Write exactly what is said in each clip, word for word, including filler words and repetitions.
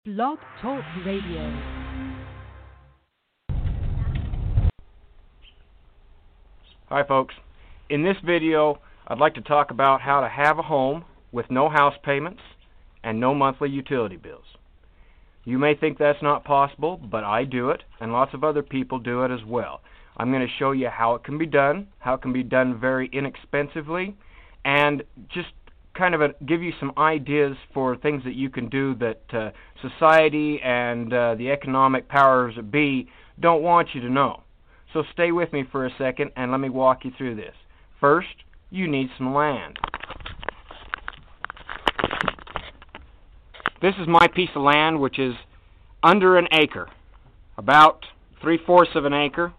Blog Talk Radio. Hi folks, in this video I'd like to talk about how to have a home with no house payments and no monthly utility bills. You may think that's not possible, but I do it and lots of other people do it as well. I'm going to show you how it can be done, how it can be done very inexpensively, and just kind of a, give you some ideas for things that you can do that uh, society and uh, the economic powers that be don't want you to know. So stay with me for a second and let me walk you through this. First, you need some land. This is my piece of land, which is under an acre, about three-fourths of an acre,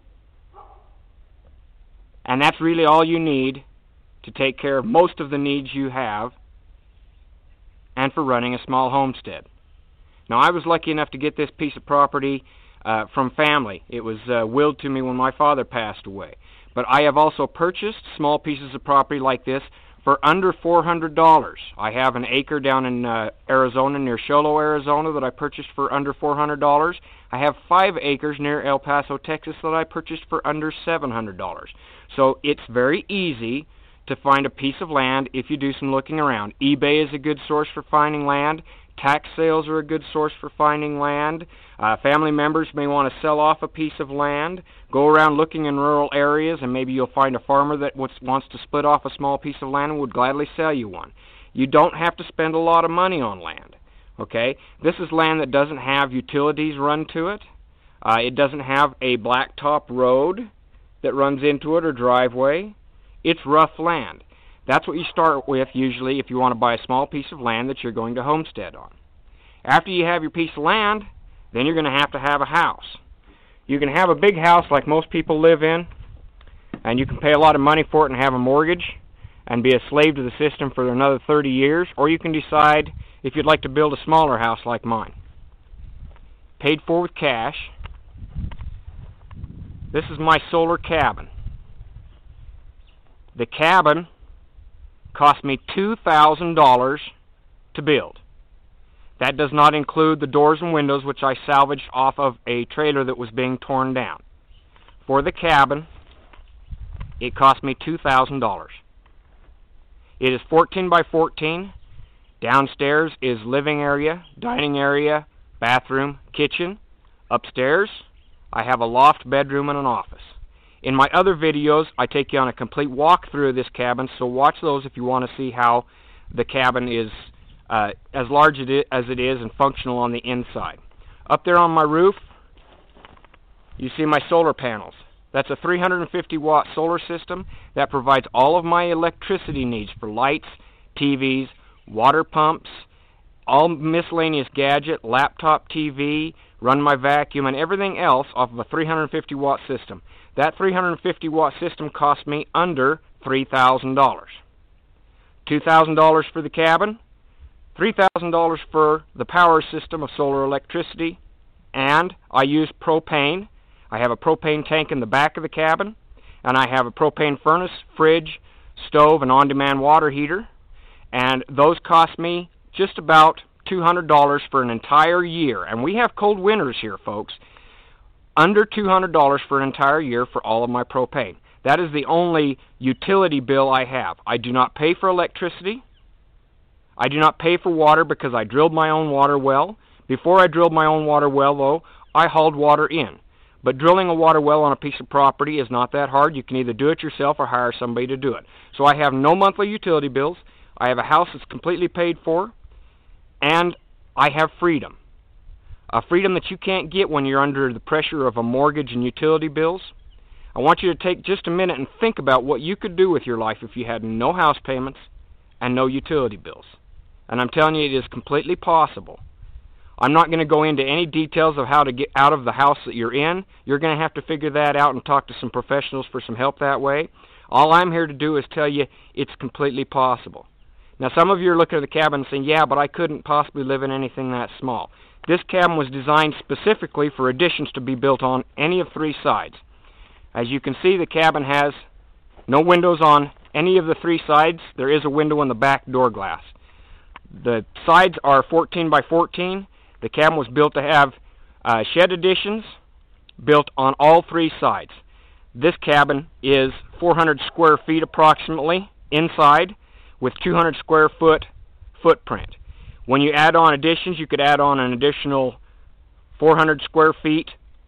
and that's really all you need to take care of most of the needs you have and for running a small homestead. Now, I was lucky enough to get this piece of property uh, from family. It was uh, willed to me when my father passed away. But I have also purchased small pieces of property like this for under four hundred dollars. I have an acre down in uh, Arizona, near Show Low, Arizona, that I purchased for under four hundred dollars. I have five acres near El Paso, Texas, that I purchased for under seven hundred dollars. So it's very easy to find a piece of land if you do some looking around. eBay is a good source for finding land. Tax sales are a good source for finding land. Uh, family members may want to sell off a piece of land. Go around looking in rural areas, and maybe you'll find a farmer that wants to split off a small piece of land and would gladly sell you one. You don't have to spend a lot of money on land. Okay? This is land that doesn't have utilities run to it. Uh, it doesn't have a blacktop road that runs into it or driveway. It's rough land. That's what you start with usually if you want to buy a small piece of land that you're going to homestead on. After you have your piece of land, then you're going to have to have a house. You can have a big house like most people live in, and you can pay a lot of money for it and have a mortgage and be a slave to the system for another thirty years, or you can decide if you'd like to build a smaller house like mine. Paid for with cash. This is my solar cabin. The cabin cost me two thousand dollars to build. That does not include the doors and windows, which I salvaged off of a trailer that was being torn down. For the cabin, it cost me two thousand dollars. It is fourteen by fourteen. Downstairs is living area, dining area, bathroom, kitchen. Upstairs, I have a loft bedroom and an office. In my other videos, I take you on a complete walkthrough of this cabin, so watch those if you want to see how the cabin is uh, as large as it is and functional on the inside. Up there on my roof, you see my solar panels. That's a three hundred fifty watt solar system that provides all of my electricity needs for lights, T Vs, water pumps, all miscellaneous gadget, laptop T V, run my vacuum, and everything else off of a three hundred fifty watt system. That three hundred fifty watt system cost me under three thousand dollars. two thousand dollars for the cabin, three thousand dollars for the power system of solar electricity, and I use propane. I have a propane tank in the back of the cabin, and I have a propane furnace, fridge, stove, and on-demand water heater, and those cost me just about two hundred dollars for an entire year. And we have cold winters here, folks. Under two hundred dollars for an entire year for all of my propane. That is the only utility bill I have. I do not pay for electricity. I do not pay for water because I drilled my own water well. Before I drilled my own water well, though, I hauled water in. But drilling a water well on a piece of property is not that hard. You can either do it yourself or hire somebody to do it. So I have no monthly utility bills. I have a house that's completely paid for. And I have freedom. A freedom that you can't get when you're under the pressure of a mortgage and utility bills. I want you to take just a minute and think about what you could do with your life if you had no house payments and no utility bills. And I'm telling you, it is completely possible. I'm not going to go into any details of how to get out of the house that you're in. You're going to have to figure that out and talk to some professionals for some help that way. All I'm here to do is tell you it's completely possible. Now, some of you are looking at the cabin and saying, yeah, but I couldn't possibly live in anything that small. This cabin was designed specifically for additions to be built on any of three sides. As you can see, the cabin has no windows on any of the three sides. There is a window in the back door glass. The sides are fourteen by fourteen. The cabin was built to have uh, shed additions built on all three sides. This cabin is four hundred square feet approximately inside with two hundred square foot footprint. When you add on additions, you could add on an additional four hundred square feet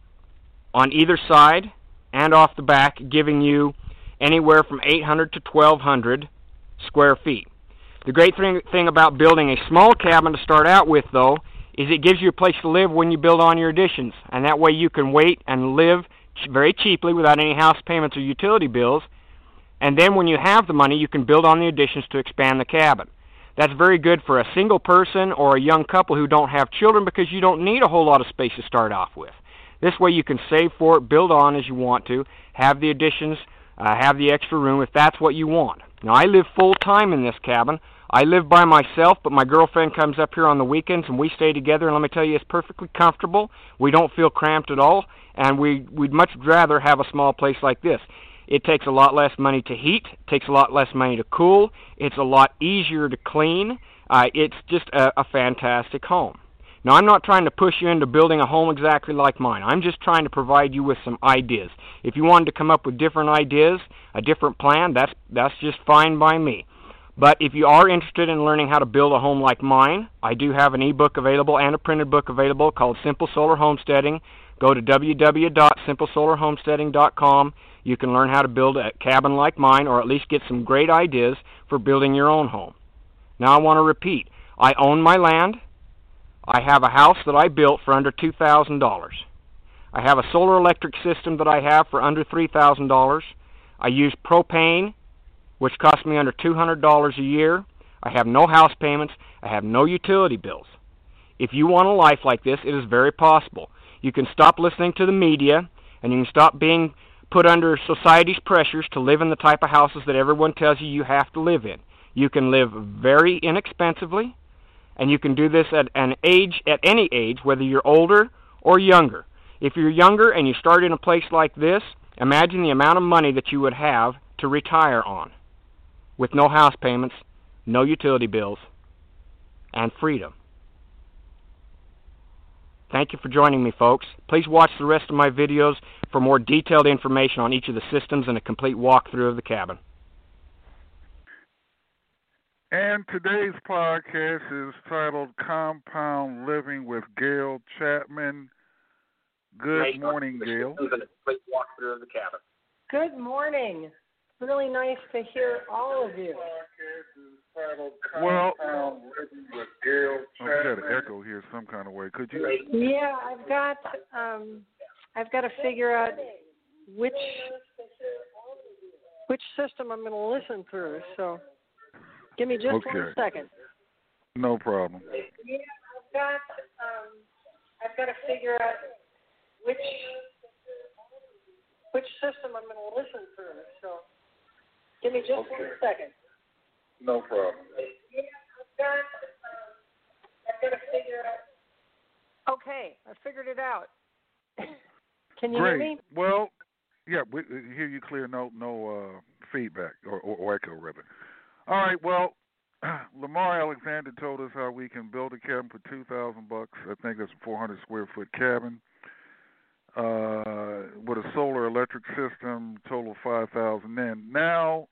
on either side and off the back, giving you anywhere from eight hundred to twelve hundred square feet. The great thing, thing about building a small cabin to start out with, though, is it gives you a place to live when you build on your additions, and that way you can wait and live ch- very cheaply without any house payments or utility bills, and then when you have the money, you can build on the additions to expand the cabin. That's very good for a single person or a young couple who don't have children because you don't need a whole lot of space to start off with. This way you can save for it, build on as you want to, have the additions, uh, have the extra room if that's what you want. Now, I live full-time in this cabin. I live by myself, but my girlfriend comes up here on the weekends and we stay together, and let me tell you, it's perfectly comfortable. We don't feel cramped at all, and we, we'd much rather have a small place like this. It takes a lot less money to heat, it takes a lot less money to cool, it's a lot easier to clean. Uh, it's just a, a fantastic home. Now, I'm not trying to push you into building a home exactly like mine. I'm just trying to provide you with some ideas. If you wanted to come up with different ideas, a different plan, that's that's just fine by me. But if you are interested in learning how to build a home like mine, I do have an ebook available and a printed book available called Simple Solar Homesteading. Go to w w w dot simple solar homesteading dot com. You can learn how to build a cabin like mine, or at least get some great ideas for building your own home. Now, I want to repeat. I own my land. I have a house that I built for under two thousand dollars. I have a solar electric system that I have for under three thousand dollars. I use propane, which costs me under two hundred dollars a year. I have no house payments. I have no utility bills. If you want a life like this, it is very possible. You can stop listening to the media, and you can stop being put under society's pressures to live in the type of houses that everyone tells you you have to live in. You can live very inexpensively, and you can do this at an age, at any age, whether you're older or younger. If you're younger and you start in a place like this, imagine the amount of money that you would have to retire on, with no house payments, no utility bills, and freedom. Thank you for joining me, folks. Please watch the rest of my videos for more detailed information on each of the systems and a complete walkthrough of the cabin. And today's podcast is titled Compound Living with Gail Chapman. Good morning, Gail. And a complete walkthrough of the cabin. Good morning. Really nice to hear all of you. Well, I've got an echo here some kind of way. Could you? Yeah, I've got um, I've got to figure out which which system I'm going to listen through. So, give me just okay. one second. No problem. Yeah, I've got um, I've got to figure out which which system I'm going to listen through. So, give me just okay. one second. No problem. Yeah, I've got um, I've got to figure out. Okay, I figured it out. Can you Great. hear me? Well, yeah, we, we hear you clear. No, no uh, feedback or, or, or echo, rather. All right. Well, Lamar Alexander told us how we can build a cabin for two thousand bucks. I think that's a four hundred square foot cabin uh, with a solar electric system. Total of five thousand. Then now,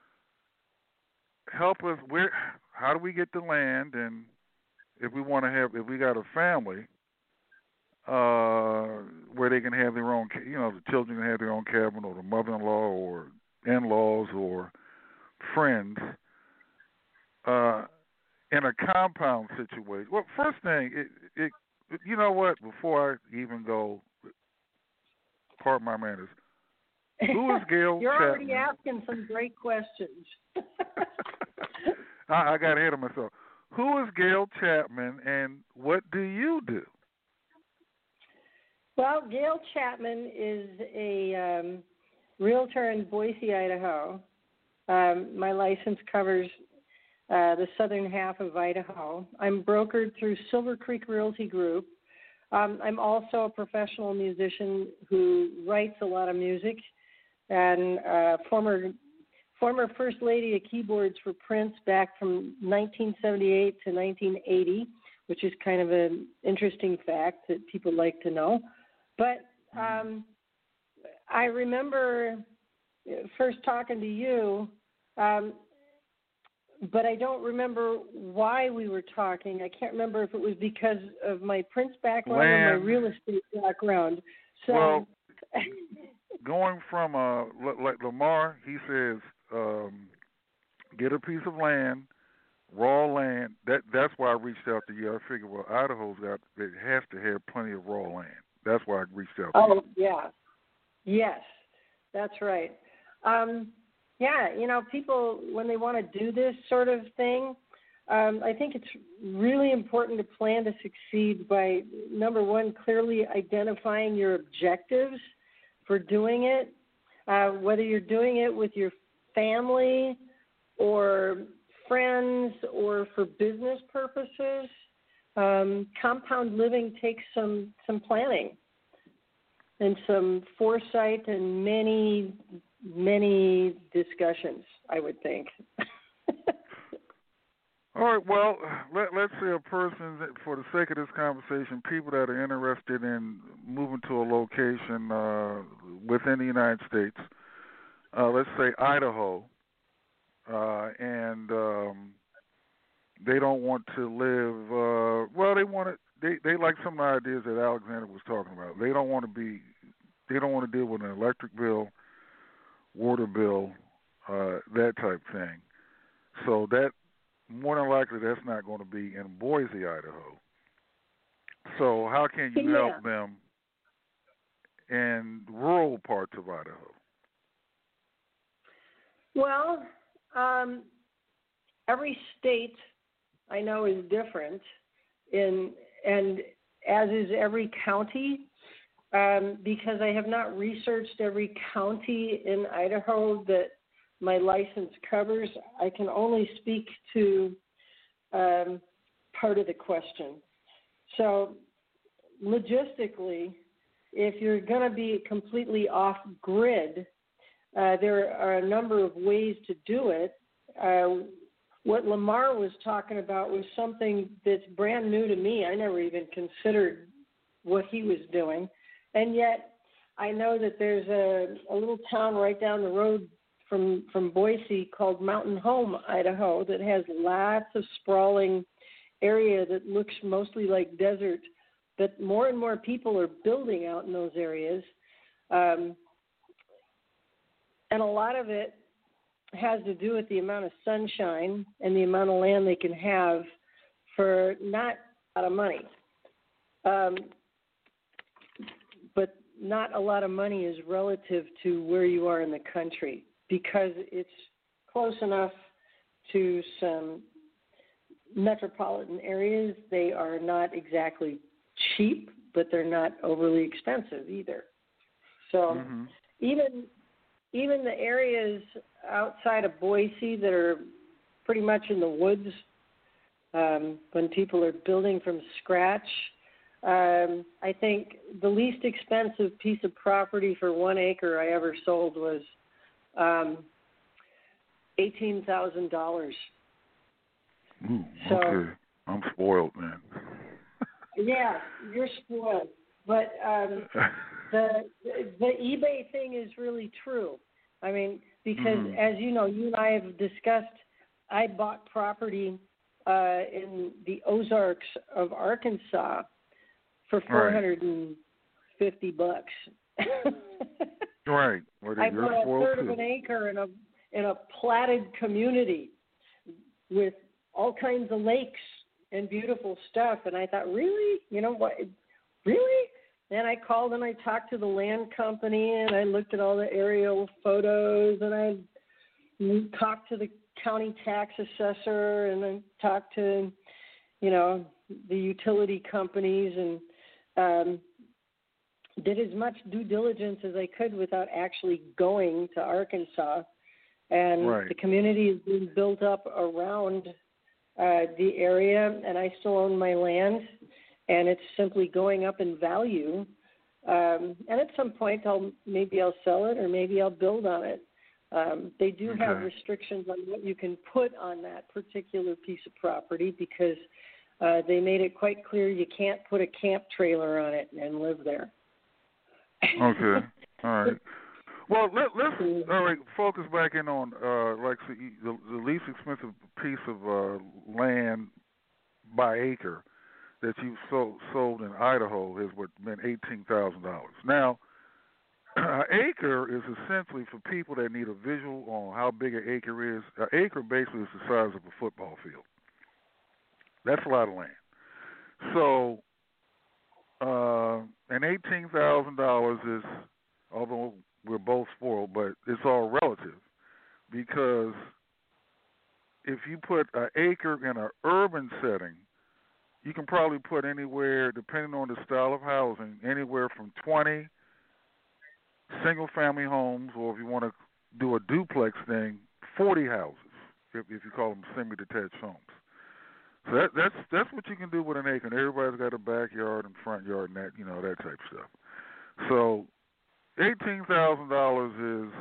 help us. Where? How do we get the land? And if we want to have, if we got a family, uh, where they can have their own, you know, the children can have their own cabin, or the mother-in-law, or in-laws, or friends, uh, in a compound situation. Well, first thing, it, it, you know what? Before I even go, pardon my manners. Who is Gail You're Chapman? already asking some great questions. I, I got ahead of myself. Who is Gail Chapman, and what do you do? Well, Gail Chapman is a um, realtor in Boise, Idaho. Um, my license covers uh, the southern half of Idaho. I'm brokered through Silver Creek Realty Group. Um, I'm also a professional musician who writes a lot of music, and uh, former former First Lady of Keyboards for Prince back from nineteen seventy-eight to nineteen eighty. which is kind of an interesting fact that people like to know. But um, I remember first talking to you, um, but I don't remember why we were talking. I can't remember if it was because of my Prince background Land. or my real estate background. So, well, going from uh, like Lamar, he says, um, get a piece of land, raw land. That that's why I reached out to you. I figured, well, Idaho's got it has to have plenty of raw land. That's why I reached out to oh, you. yeah. Yes, that's right. Um, yeah, you know, people, when they want to do this sort of thing, um, I think it's really important to plan to succeed by, number one, clearly identifying your objectives for doing it, uh, whether you're doing it with your family or friends or for business purposes. Um, compound living takes some, some planning and some foresight and many, many discussions, I would think. All right, well, let, let's say a person, that, for the sake of this conversation, people that are interested in moving to a location uh, within the United States, uh, let's say Idaho, uh, and um, they don't want to live, uh, well, they want to, they, they like some of the ideas that Alexander was talking about. They don't want to be, they don't want to deal with an electric bill, water bill, uh, that type thing. So that, more than likely, that's not going to be in Boise, Idaho. So how can you yeah. help them in rural parts of Idaho? Well, um, every state I know is different, in and as is every county. Um, because I have not researched every county in Idaho that my license covers, I can only speak to um, part of the question. So logistically, if you're going to be completely off-grid, uh, there are a number of ways to do it. Uh, what Lamar was talking about was something that's brand new to me. I never even considered what he was doing. And yet I know that there's a, a little town right down the road from from Boise called Mountain Home, Idaho, that has lots of sprawling area that looks mostly like desert. But more and more people are building out in those areas. Um, and a lot of it has to do with the amount of sunshine and the amount of land they can have for not a lot of money. Um, but not a lot of money is relative to where you are in the country, because it's close enough to some metropolitan areas. They are not exactly cheap, but they're not overly expensive either. So mm-hmm. even even the areas outside of Boise that are pretty much in the woods, um, when people are building from scratch, um, I think the least expensive piece of property for one acre I ever sold was um, eighteen thousand dollars. Ooh, so, okay. I'm spoiled, man. Yeah, you're spoiled. But um, the the eBay thing is really true. I mean, because mm. as you know, you and I have discussed, I bought property uh, in the Ozarks of Arkansas for four hundred fifty right. bucks. Right. Well, I bought a third too. of an acre in a in a platted community with all kinds of lakes and beautiful stuff. And I thought, really? You know what? Really? And I called and I talked to the land company and I looked at all the aerial photos and I talked to the county tax assessor and I talked to, you know, the utility companies and um, did as much due diligence as I could without actually going to Arkansas. And right. the community is being built up around uh, the area, and I still own my land, and it's simply going up in value. Um, and at some point, I'll maybe I'll sell it, or maybe I'll build on it. Um, they do okay. have restrictions on what you can put on that particular piece of property because Uh, they made it quite clear you can't put a camp trailer on it and live there. Okay. All right. Well, let, let's all right, focus back in on uh, like so you, the, the least expensive piece of uh, land by acre that you've sold, sold in Idaho has what been eighteen thousand dollars. Now, an acre is essentially for people that need a visual on how big an acre is. An acre basically is the size of a football field. That's a lot of land. So, uh, and eighteen thousand dollars is, although we're both spoiled, but it's all relative because if you put an acre in an urban setting, you can probably put anywhere, depending on the style of housing, anywhere from twenty single-family homes, or if you want to do a duplex thing, forty houses, if, if you call them semi-detached homes. So that, that's that's what you can do with an acre. And everybody's got a backyard and front yard and that, you know, that type of stuff. So eighteen thousand dollars is,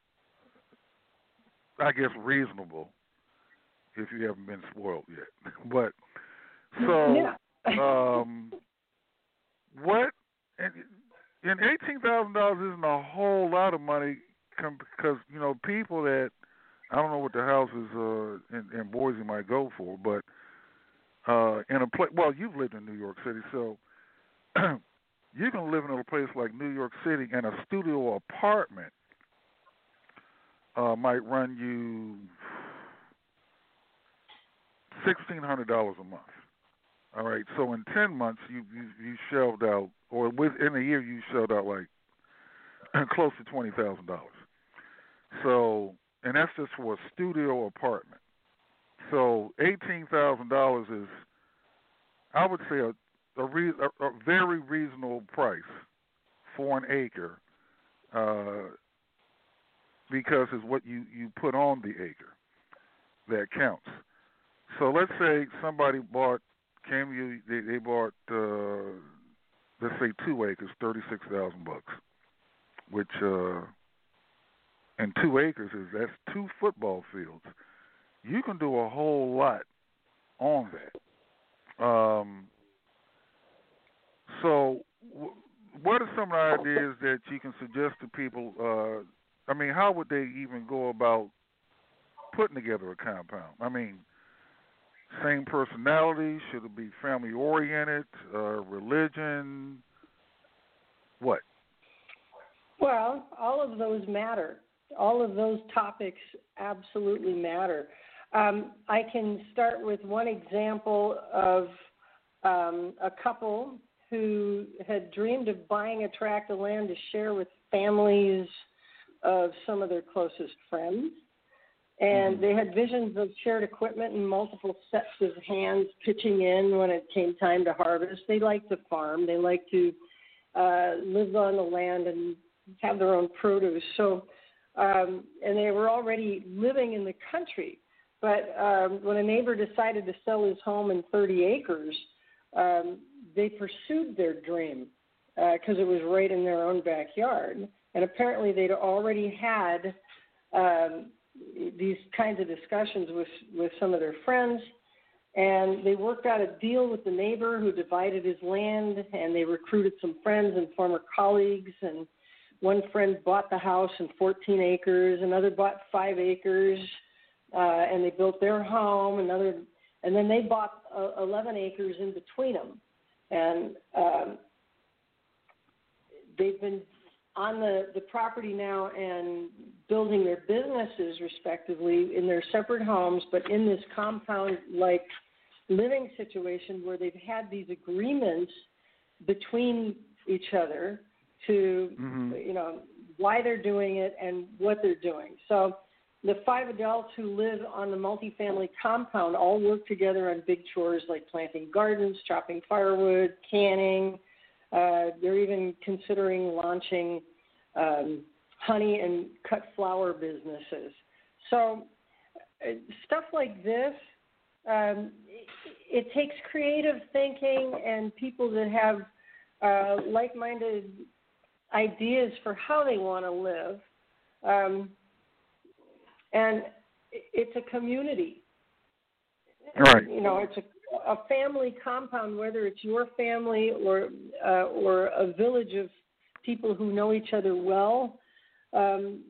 I guess, reasonable if you haven't been spoiled yet. But so, yeah. um, what? And, and eighteen thousand dollars isn't a whole lot of money because you know people that I don't know what the houses uh, in, in Boise might go for, but uh, in a place, well, you've lived in New York City, so. You can live in a place like New York City, and a studio apartment uh, might run you sixteen hundred dollars a month. All right, so in ten months, you you, you shelved out, or within a year, you shelved out like close to twenty thousand dollars. So, and that's just for a studio apartment. So, eighteen thousand dollars is, I would say, a A, re- a, a very reasonable price for an acre uh, because it's what you, you put on the acre that counts. So let's say somebody bought, came you, they, they bought, uh, let's say two acres, thirty-six thousand bucks, which, uh, and two acres is, that's two football fields. You can do a whole lot on that. Um, So, w- what are some of the ideas that you can suggest to people? Uh, I mean, how would they even go about putting together a compound? I mean, same personality? Should it be family oriented? Uh, religion? What? Well, all of those matter. All of those topics absolutely matter. Um, I can start with one example of um, a couple who had dreamed of buying a tract of land to share with families of some of their closest friends. And Mm-hmm. they had visions of shared equipment and multiple sets of hands pitching in when it came time to harvest. They liked to farm. They liked to uh, live on the land and have their own produce. So, um, and they were already living in the country. But um, when a neighbor decided to sell his home in thirty acres, um, they pursued their dream because uh, it was right in their own backyard. And apparently they'd already had um, these kinds of discussions with, with some of their friends. And they worked out a deal with the neighbor who divided his land, and they recruited some friends and former colleagues. And one friend bought the house in fourteen acres, another bought five acres, uh, and they built their home. Another, and then they bought uh, eleven acres in between them. And um, they've been on the, the property now and building their businesses respectively in their separate homes, but in this compound-like living situation where they've had these agreements between each other to, mm-hmm. you know, why they're doing it and what they're doing. So the five adults who live on the multifamily compound all work together on big chores like planting gardens, chopping firewood, canning. Uh, they're even considering launching um, honey and cut flower businesses. So uh, stuff like this, um, it, it takes creative thinking and people that have uh, like-minded ideas for how they want to live. Um, and it's a community. Right. You know, it's a a family compound, whether it's your family or uh, or a village of people who know each other well, um,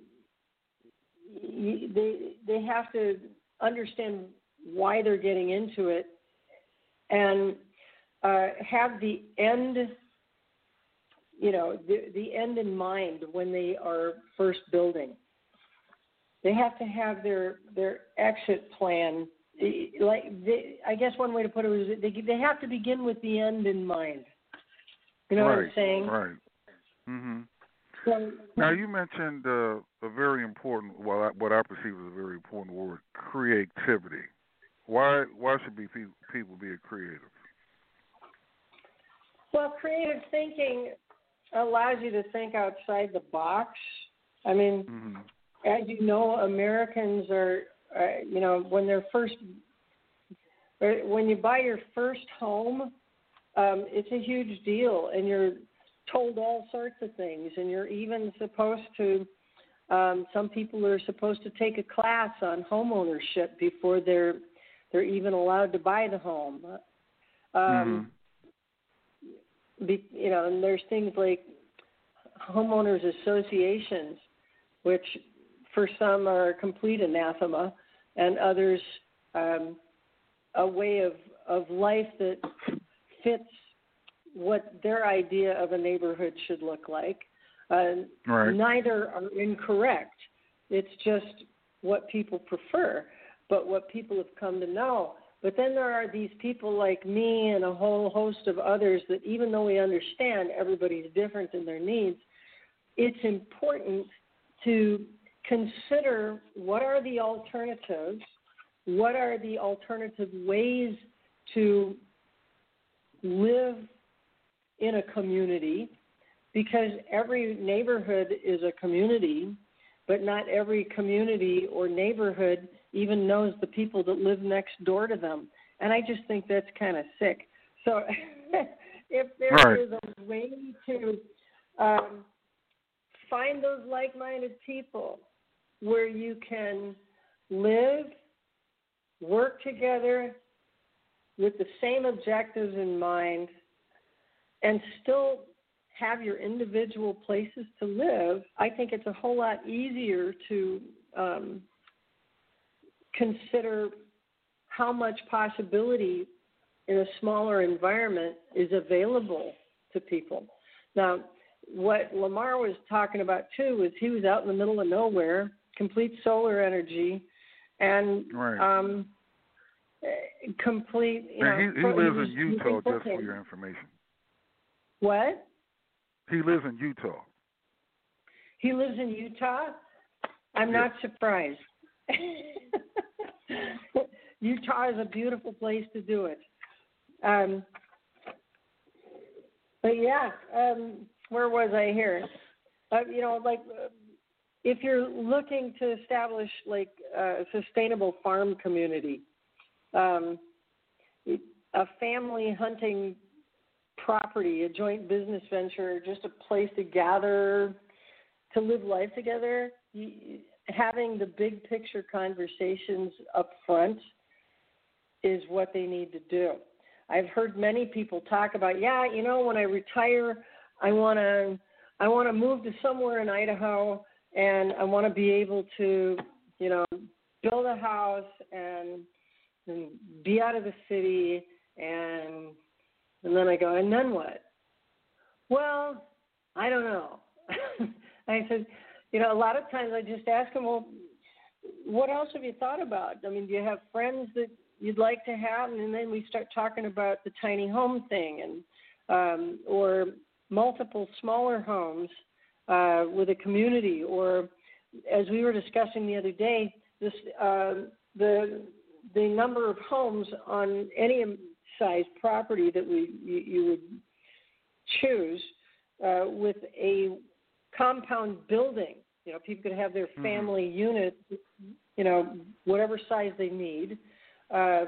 they they have to understand why they're getting into it and uh, have the end, you know, the, the end in mind when they are first building. They have to have their their exit plan. Like they, I guess one way to put it is they they have to begin with the end in mind. You know right, what I'm saying? Right. Mhm. So, now you mentioned uh, a very important, well, I, what I perceive as a very important word, creativity. Why why should be people, people be creative? Well, creative thinking allows you to think outside the box. I mean, Mm-hmm. as you know, Americans are, uh, you know, when they're first, when you buy your first home, um, it's a huge deal, and you're told all sorts of things, and you're even supposed to, um, some people are supposed to take a class on home ownership before they're they're even allowed to buy the home. Um, mm-hmm. be, you know, and there's things like homeowners associations, which for some are complete anathema, and others um, a way of, of life that fits what their idea of a neighborhood should look like. Uh, right. Neither are incorrect. It's just what people prefer, but what people have come to know. But then there are these people like me and a whole host of others that even though we understand everybody's different in their needs, it's important to consider what are the alternatives, what are the alternative ways to live in a community, because every neighborhood is a community, but not every community or neighborhood even knows the people that live next door to them. And I just think that's kind of sick. So if there right. is a way to um, find those like-minded people where you can live, work together with the same objectives in mind, and still have your individual places to live, I think it's a whole lot easier to um, consider how much possibility in a smaller environment is available to people. Now, what Lamar was talking about, too, was he was out in the middle of nowhere, complete solar energy, and right. um, complete, you know. And he, he lives in Utah, just for your information. What? He lives in Utah. He lives in Utah? I'm yes. not surprised. Utah is a beautiful place to do it. Um, but yeah, um, where was I here? Uh, you know, like uh, if you're looking to establish like a sustainable farm community, um, a family hunting property, a joint business venture, just a place to gather, to live life together, you, having the big picture conversations up front is what they need to do. I've heard many people talk about, yeah, you know, when I retire, I want to I want to move to somewhere in Idaho, and I want to be able to, you know, build a house and, and be out of the city, and and then I go, and then what? Well, I don't know. I said, you know, a lot of times I just ask them, well, what else have you thought about? I mean, do you have friends that you'd like to have? And then we start talking about the tiny home thing, and um, or multiple smaller homes uh, with a community, or as we were discussing the other day, this uh, the the number of homes on any size property that we you, you would choose uh, with a compound building. You know, people could have their family mm-hmm. unit, you know, whatever size they need. Uh,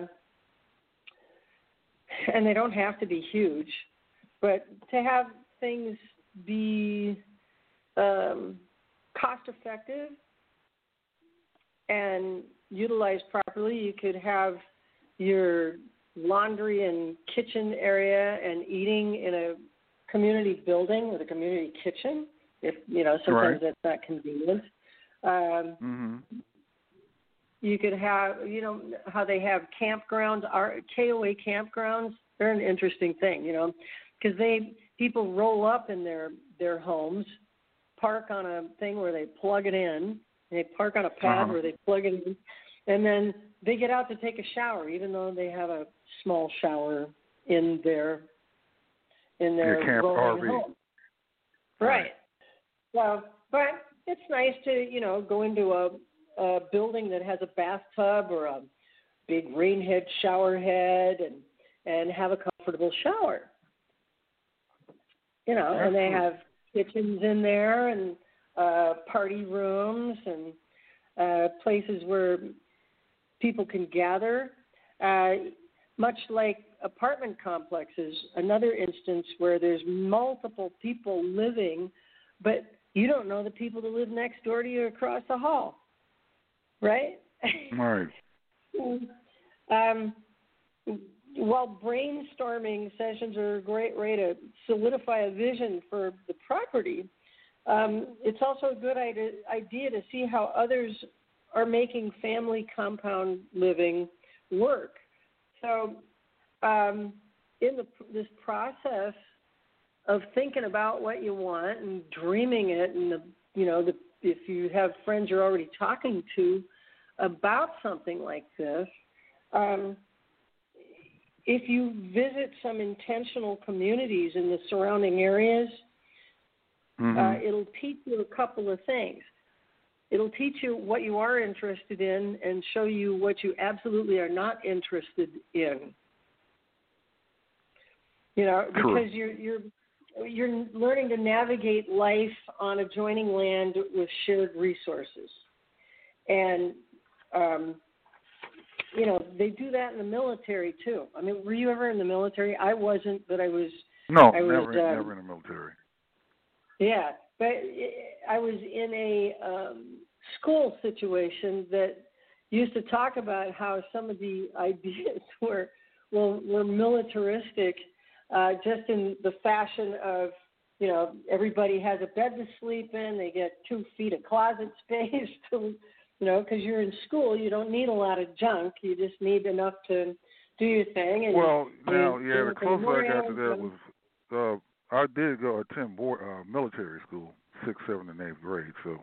and they don't have to be huge, but to have things be um, cost-effective and utilized properly, you could have your laundry and kitchen area and eating in a community building with a community kitchen, if, you know, sometimes right. that's not convenient. Um, mm-hmm. You could have, you know, how they have campgrounds, K O A campgrounds. They're an interesting thing, you know, because they people roll up in their, their homes, park on a thing where they plug it in. They park on a pad uh-huh. where they plug it in, and then they get out to take a shower, even though they have a small shower in their in their yeah, camp rolling R V. home. Right. So, but it's nice to, you know, go into a, a building that has a bathtub or a big rain head shower head and, and have a comfortable shower. You know, and they have kitchens in there and uh, party rooms and uh, places where people can gather. Uh, much like apartment complexes, another instance where there's multiple people living, but you don't know the people that live next door to you across the hall, right? Right. um, while brainstorming sessions are a great way to solidify a vision for the property, um, it's also a good idea to see how others are making family compound living work. So um, in the, this process of thinking about what you want and dreaming it, and the, you know, the, if you have friends you're already talking to about something like this, um, if you visit some intentional communities in the surrounding areas, mm-hmm. uh, it'll teach you a couple of things. It'll teach you what you are interested in and show you what you absolutely are not interested in. You know, True. because you're you're you're learning to navigate life on adjoining land with shared resources, and um, you know they do that in the military too. I mean, were you ever in the military? I wasn't, but I was. No, I was, never, um, never in the military. Yeah, but I was in a um, school situation that used to talk about how some of the ideas were well were militaristic, uh, just in the fashion of, you know, everybody has a bed to sleep in, they get two feet of closet space, to, you know, because you're in school, you don't need a lot of junk, you just need enough to do your thing. And well, now, and, yeah, and the closest I got to that and, was. Uh, I did go attend board, uh, military school, sixth, seventh, and eighth grade. So,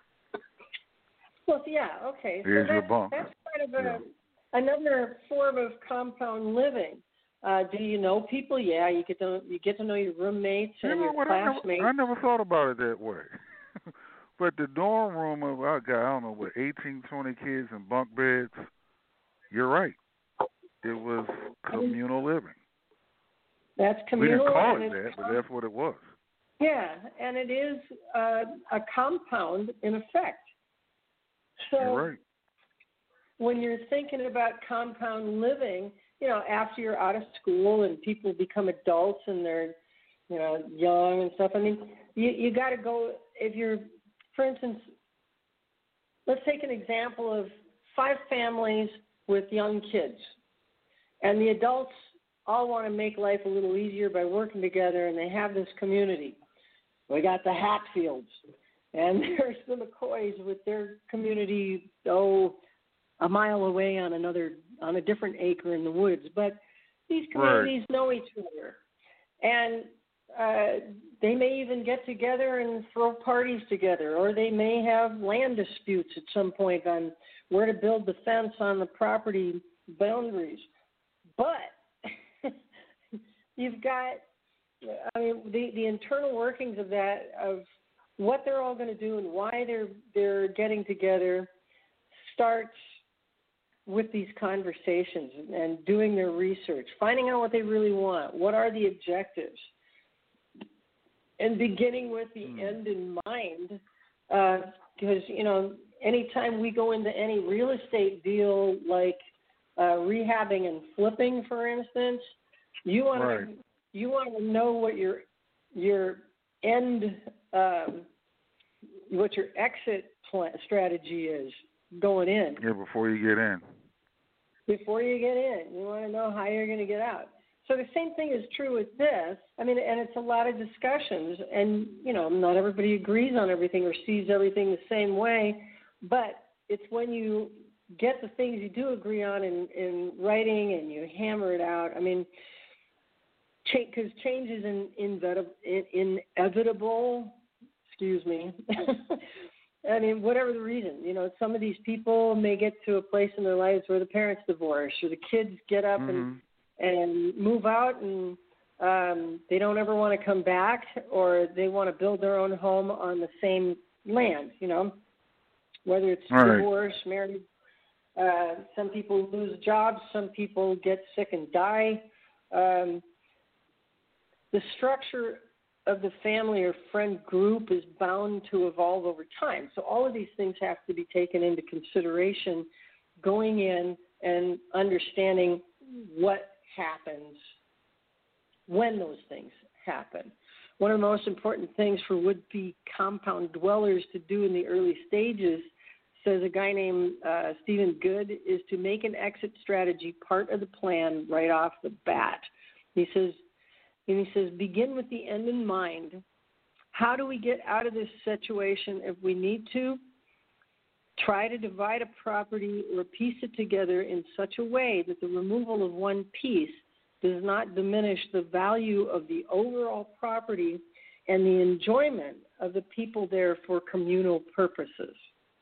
well, yeah, okay. So here's your that's, bunk. that's kind of a, yeah. another form of compound living. Uh, do you know people? Yeah, you get to you get to know your roommates You and know your what? I classmates. never, I never thought about it that way. But the dorm room of I got, I don't know, what, eighteen, twenty kids in bunk beds. You're right. It was communal living. That's communal. We didn't call and it that, but that's what it was. Yeah, and it is uh, a compound in effect. So You're right. when you're thinking about compound living, you know, after you're out of school and people become adults and they're, you know, young and stuff, I mean, you, you got to go, if you're, for instance, let's take an example of five families with young kids, and the adults all want to make life a little easier by working together, and they have this community. We got the Hatfields, and there's the McCoys with their community, oh, a mile away on another, on a different acre in the woods. But these communities right. know each other, and uh, they may even get together and throw parties together, or they may have land disputes at some point on where to build the fence on the property boundaries. But you've got, I mean, the, the internal workings of that, of what they're all going to do and why they're they're getting together, starts with these conversations and doing their research, finding out what they really want, what are the objectives, and beginning with the mm. end in mind. Because, uh, you know, anytime we go into any real estate deal like uh, rehabbing and flipping, for instance, you want right. to you want to know what your your end um, what your exit plan, strategy is going in. Yeah, before you get in. before you get in. You want to know how you're going to get out. So the same thing is true with this. I mean, and it's a lot of discussions, and, you know, not everybody agrees on everything or sees everything the same way, but it's when you get the things you do agree on in, in writing and you hammer it out. I mean, because cha- change is in, in, inevitable, excuse me. I mean, whatever the reason, you know, some of these people may get to a place in their lives where the parents divorce or the kids get up mm-hmm. and and move out, and um, they don't ever want to come back, or they want to build their own home on the same land, you know, whether it's right. divorce, marriage. Uh, some people lose jobs. Some people get sick and die. Um, the structure of the family or friend group is bound to evolve over time. So all of these things have to be taken into consideration going in and understanding what happens when those things happen. One of the most important things for would-be compound dwellers to do in the early stages, says a guy named uh, Stephen Good, is to make an exit strategy part of the plan right off the bat. He says, and he says, begin with the end in mind. How do we get out of this situation if we need to? Try to divide a property or piece it together in such a way that the removal of one piece does not diminish the value of the overall property and the enjoyment of the people there for communal purposes.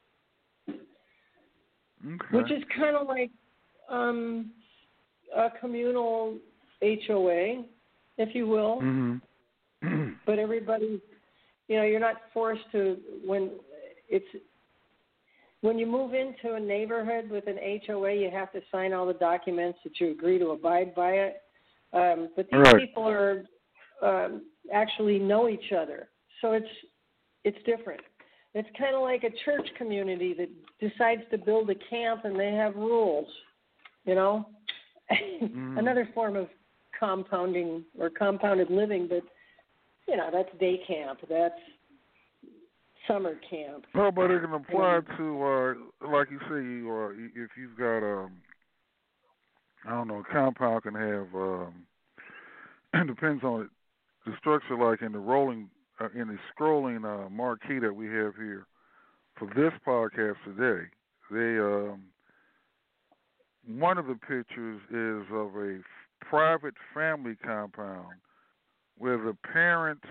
Okay. Which is kind of like um, a communal H O A, if you will. Mm-hmm. But everybody, you know, you're not forced to, when it's, when you move into a neighborhood with an H O A, you have to sign all the documents that you agree to abide by it. Um, but these right. people are um, actually know each other, so it's it's different. It's kind of like a church community that decides to build a camp and they have rules, you know. Mm. Another form of compounding or compounded living, but you know, that's day camp. That's summer camp. No, but it can apply to, uh, like you say, you, uh, if you've got, um, I don't know, a compound can have, um, it depends on it, the structure, like in the rolling, uh, in the scrolling uh, marquee that we have here for this podcast today, they, um, one of the pictures is of a private family compound where the parents,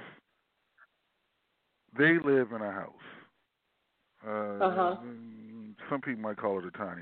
they live in a house. Uh, uh-huh. Some people might call it a tiny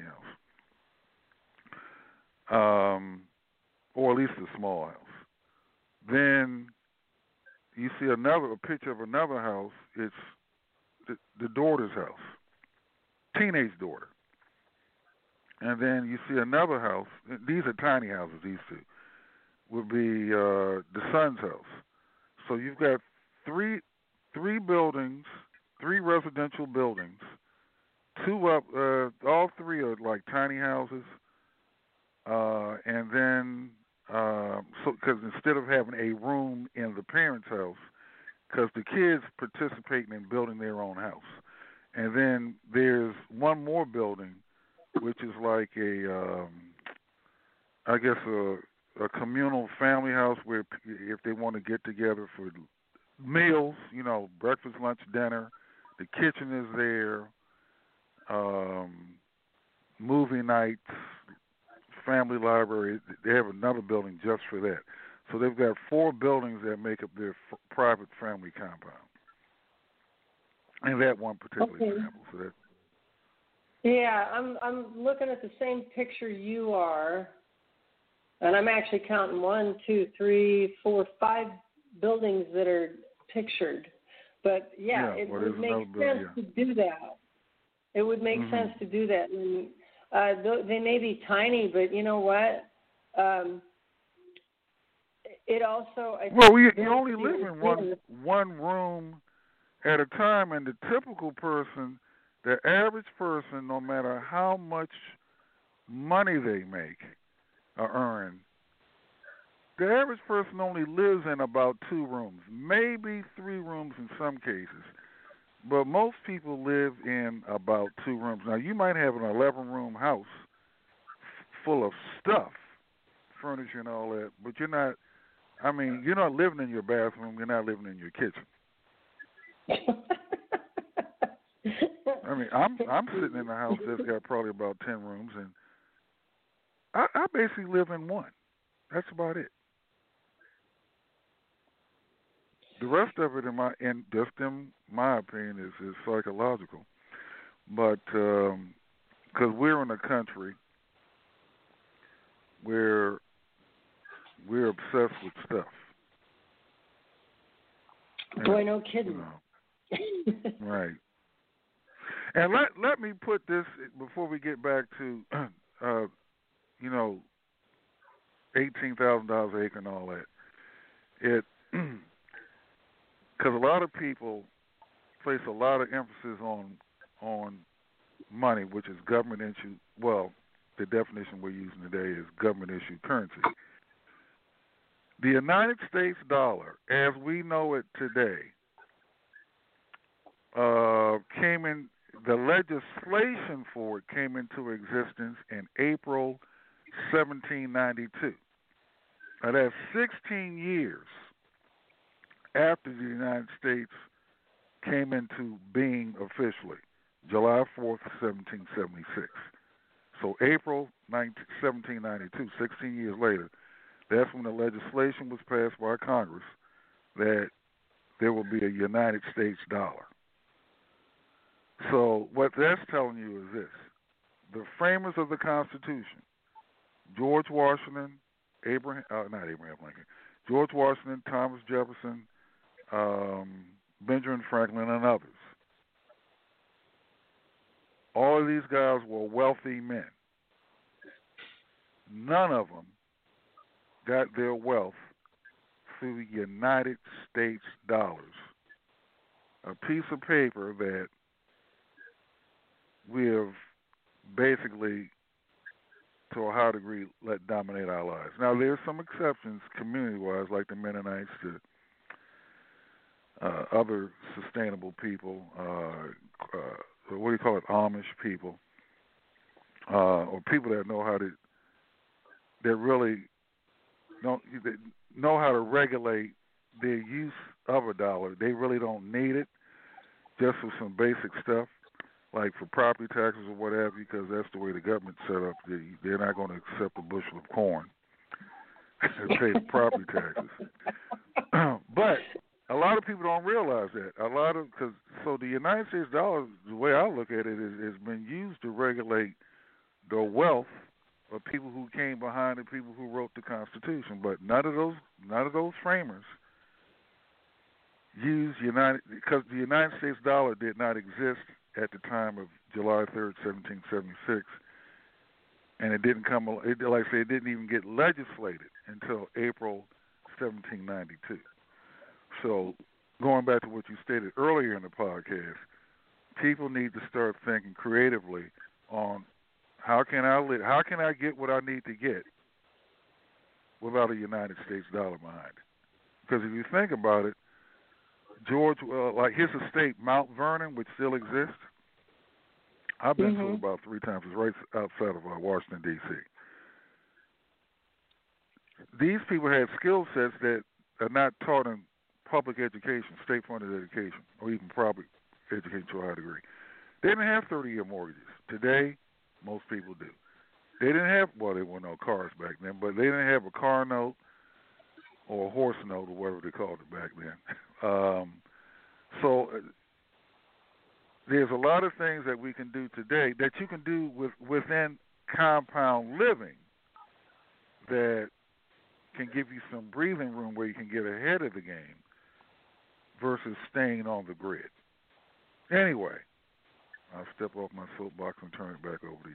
house, um, or at least a small house. Then you see another a picture of another house. It's the, the daughter's house, teenage daughter. And then you see another house. These are tiny houses. These two would be uh, the son's house. So you've got three three buildings, three residential buildings. Two up, uh, all three are like tiny houses, uh, and then uh, so because instead of having a room in the parents' house, because the kids participating in building their own house, and then there's one more building, which is like a, um, I guess a, a communal family house where if they want to get together for meals, you know, breakfast, lunch, dinner, the kitchen is there. Um, movie nights, family library. They have another building just for that. So they've got four buildings that make up their f- private family compound. And that one particular okay. example. So that. Yeah, I'm I'm looking at the same picture you are, and I'm actually counting one, two, three, four, five buildings that are pictured. But yeah, yeah it well, would make sense building, yeah. to do that. It would make mm-hmm. sense to do that. And, uh, they may be tiny, but you know what? Um, it also. I well, think you, you only live in one one room at a time, and the typical person, the average person, no matter how much money they make or earn, the average person only lives in about two rooms, maybe three rooms in some cases. But most people live in about two rooms. Now, you might have an eleven-room house full of stuff, furniture and all that, but you're not, I mean, you're not living in your bathroom, you're not living in your kitchen. I mean, I'm I'm sitting in a house that's got probably about ten rooms, and I, I basically live in one. That's about it. The rest of it, in my in just in my opinion, is, is psychological. But because um, we're in a country where we're obsessed with stuff. Boy, no kidding. You know, right. And let let me put this before we get back to, uh, you know, eighteen thousand dollars an acre and all that. It because a lot of people place a lot of emphasis on on money, which is government issued. Well, the definition we're using today is government issued currency. The United States dollar, as we know it today, uh, came in. The legislation for it came into existence in April seventeen ninety-two. Now that's sixteen years after the United States came into being officially, July fourth, seventeen seventy-six. So April seventeen ninety-two, sixteen years later, that's when the legislation was passed by Congress that there will be a United States dollar. So what that's telling you is this. The framers of the Constitution, George Washington, Abraham, uh, not Abraham Lincoln, George Washington, Thomas Jefferson, um, Benjamin Franklin, and others, all of these guys were wealthy men. None of them got their wealth through the United States dollars, a piece of paper that we have basically, to a high degree, let dominate our lives. Now, there's some exceptions community-wise, like the Mennonites, the uh, other sustainable people, uh, uh, what do you call it, Amish people, uh, or people that know how to, that really don't that know how to regulate their use of a dollar. They really don't need it, just for some basic stuff, like for property taxes or whatever, because that's the way the government's set up. They, they're not going to accept a bushel of corn and pay the property taxes. But a lot of people don't realize that. A lot of because so the United States dollar, the way I look at it, is has been used to regulate the wealth of people who came behind the people who wrote the Constitution. But none of those none of those framers used United because the United States dollar did not exist at the time of July third, seventeen seventy-six, and it didn't come. It, like I say, it didn't even get legislated until April seventeen ninety-two. So, going back to what you stated earlier in the podcast, people need to start thinking creatively on how can I live, how can I get what I need to get without a United States dollar behind it? Because if you think about it, George, uh, like his estate, Mount Vernon, which still exists, I've been mm-hmm. to about three times. It's right outside of uh, Washington, D C These people had skill sets that are not taught in public education, state-funded education, or even private education to a high degree. They didn't have thirty-year mortgages. Today, most people do. They didn't have, well, there were no cars back then, but they didn't have a car note or a horse note or whatever they called it back then. Um, so uh, there's a lot of things that we can do today that you can do with, within compound living that can give you some breathing room where you can get ahead of the game versus staying on the grid. Anyway, I'll step off my soapbox and turn it back over to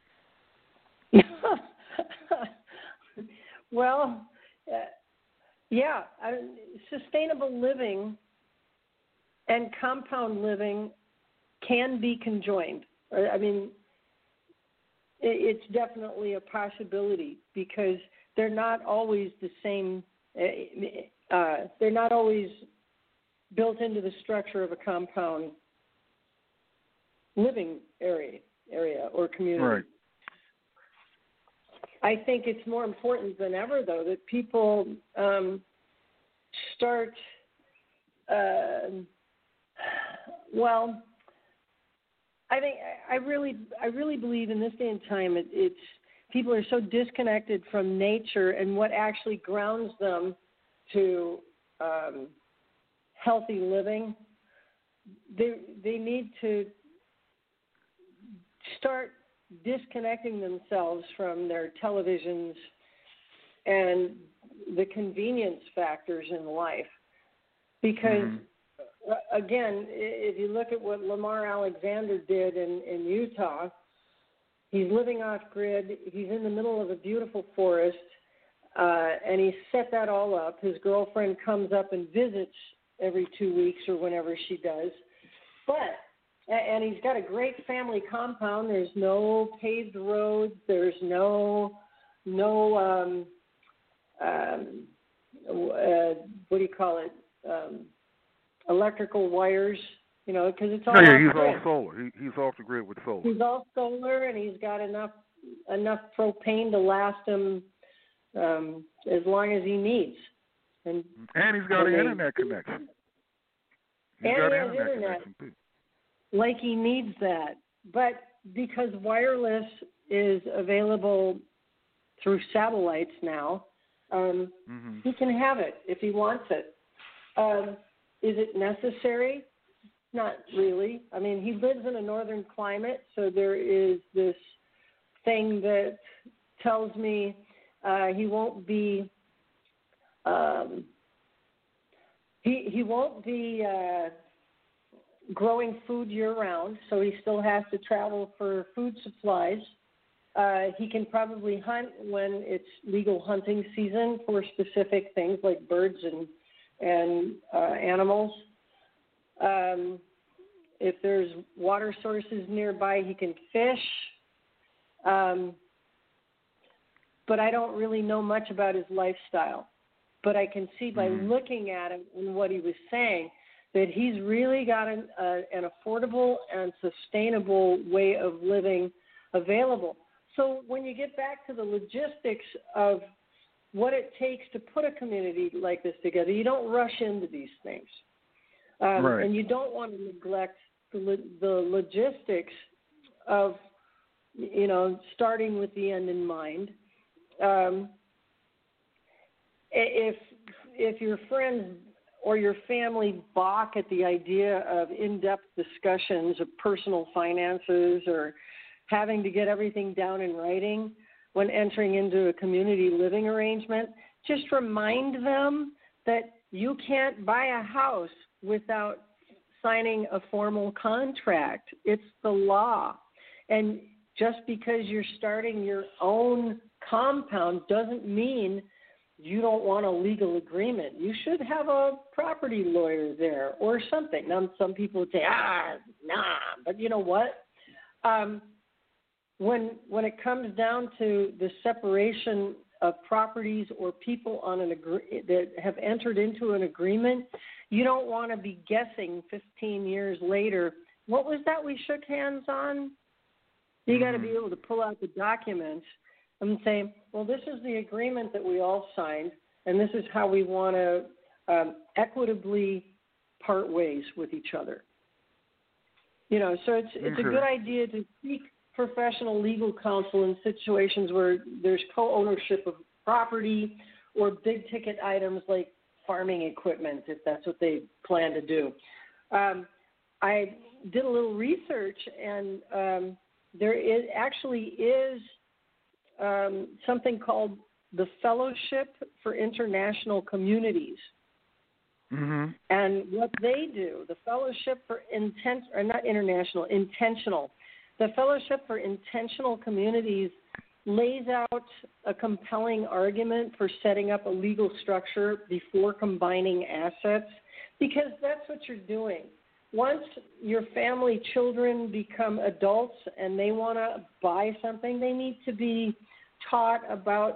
you. Well, uh, yeah, I, sustainable living and compound living can be conjoined. I mean, it's definitely a possibility because they're not always the same. Uh, they're not always built into the structure of a compound living area, area or community. Right. I think it's more important than ever, though, that people um, start, uh, well, I think I really, I really believe in this day and time, it, it's people are so disconnected from nature and what actually grounds them to um, healthy living. They they need to start disconnecting themselves from their televisions and the convenience factors in life. Because, mm-hmm. again, if you look at what Lamar Alexander did in, in Utah, he's living off-grid, he's in the middle of a beautiful forest, uh, and he set that all up. His girlfriend comes up and visits every two weeks or whenever she does. But And he's got a great family compound. There's no paved roads. There's no, no, um, um, uh, what do you call it? Um, electrical wires, you know, because it's all. No, yeah, he's all solar. He, he's off the grid with solar. He's all solar, and he's got enough enough propane to last him um, as long as he needs. And and he's got an internet connection. He's and got he an has internet, internet. connection too. Like he needs that. But because wireless is available through satellites now, um, mm-hmm. he can have it if he wants it. Um, is it necessary? Not really. I mean, he lives in a northern climate, so there is this thing that tells me uh, he won't be um, he he won't be uh, growing food year-round, so he still has to travel for food supplies. Uh, he can probably hunt when it's legal hunting season for specific things like birds and and uh, animals. Um, if there's water sources nearby, he can fish. Um, but I don't really know much about his lifestyle. But I can see by mm-hmm. looking at him and what he was saying that he's really got an, uh, an affordable and sustainable way of living available. So when you get back to the logistics of what it takes to put a community like this together, you don't rush into these things. Um, right. And you don't want to neglect the, lo- the logistics of, you know, starting with the end in mind. Um, if if your friends or your family balk at the idea of in-depth discussions of personal finances or having to get everything down in writing when entering into a community living arrangement, just remind them that you can't buy a house without signing a formal contract. It's the law. And just because you're starting your own compound doesn't mean you don't want a legal agreement. You should have a property lawyer there or something. Now, some people would say, ah, nah, but you know what? Um, when when it comes down to the separation of properties or people on an agree- that have entered into an agreement, you don't want to be guessing fifteen years later, what was that we shook hands on? You got to be able to pull out the documents and say, well, this is the agreement that we all signed, and this is how we want to um, equitably part ways with each other. You know, so it's it's okay. a good idea to seek professional legal counsel in situations where there's co-ownership of property or big-ticket items like farming equipment, if that's what they plan to do. Um, I did a little research, and um, there is actually is um, something called the Fellowship for International Communities. Mm-hmm. And what they do, the Fellowship for Intent, or not international, intentional, the Fellowship for Intentional Communities lays out a compelling argument for setting up a legal structure before combining assets, because that's what you're doing. Once your family children become adults and they want to buy something, they need to be taught about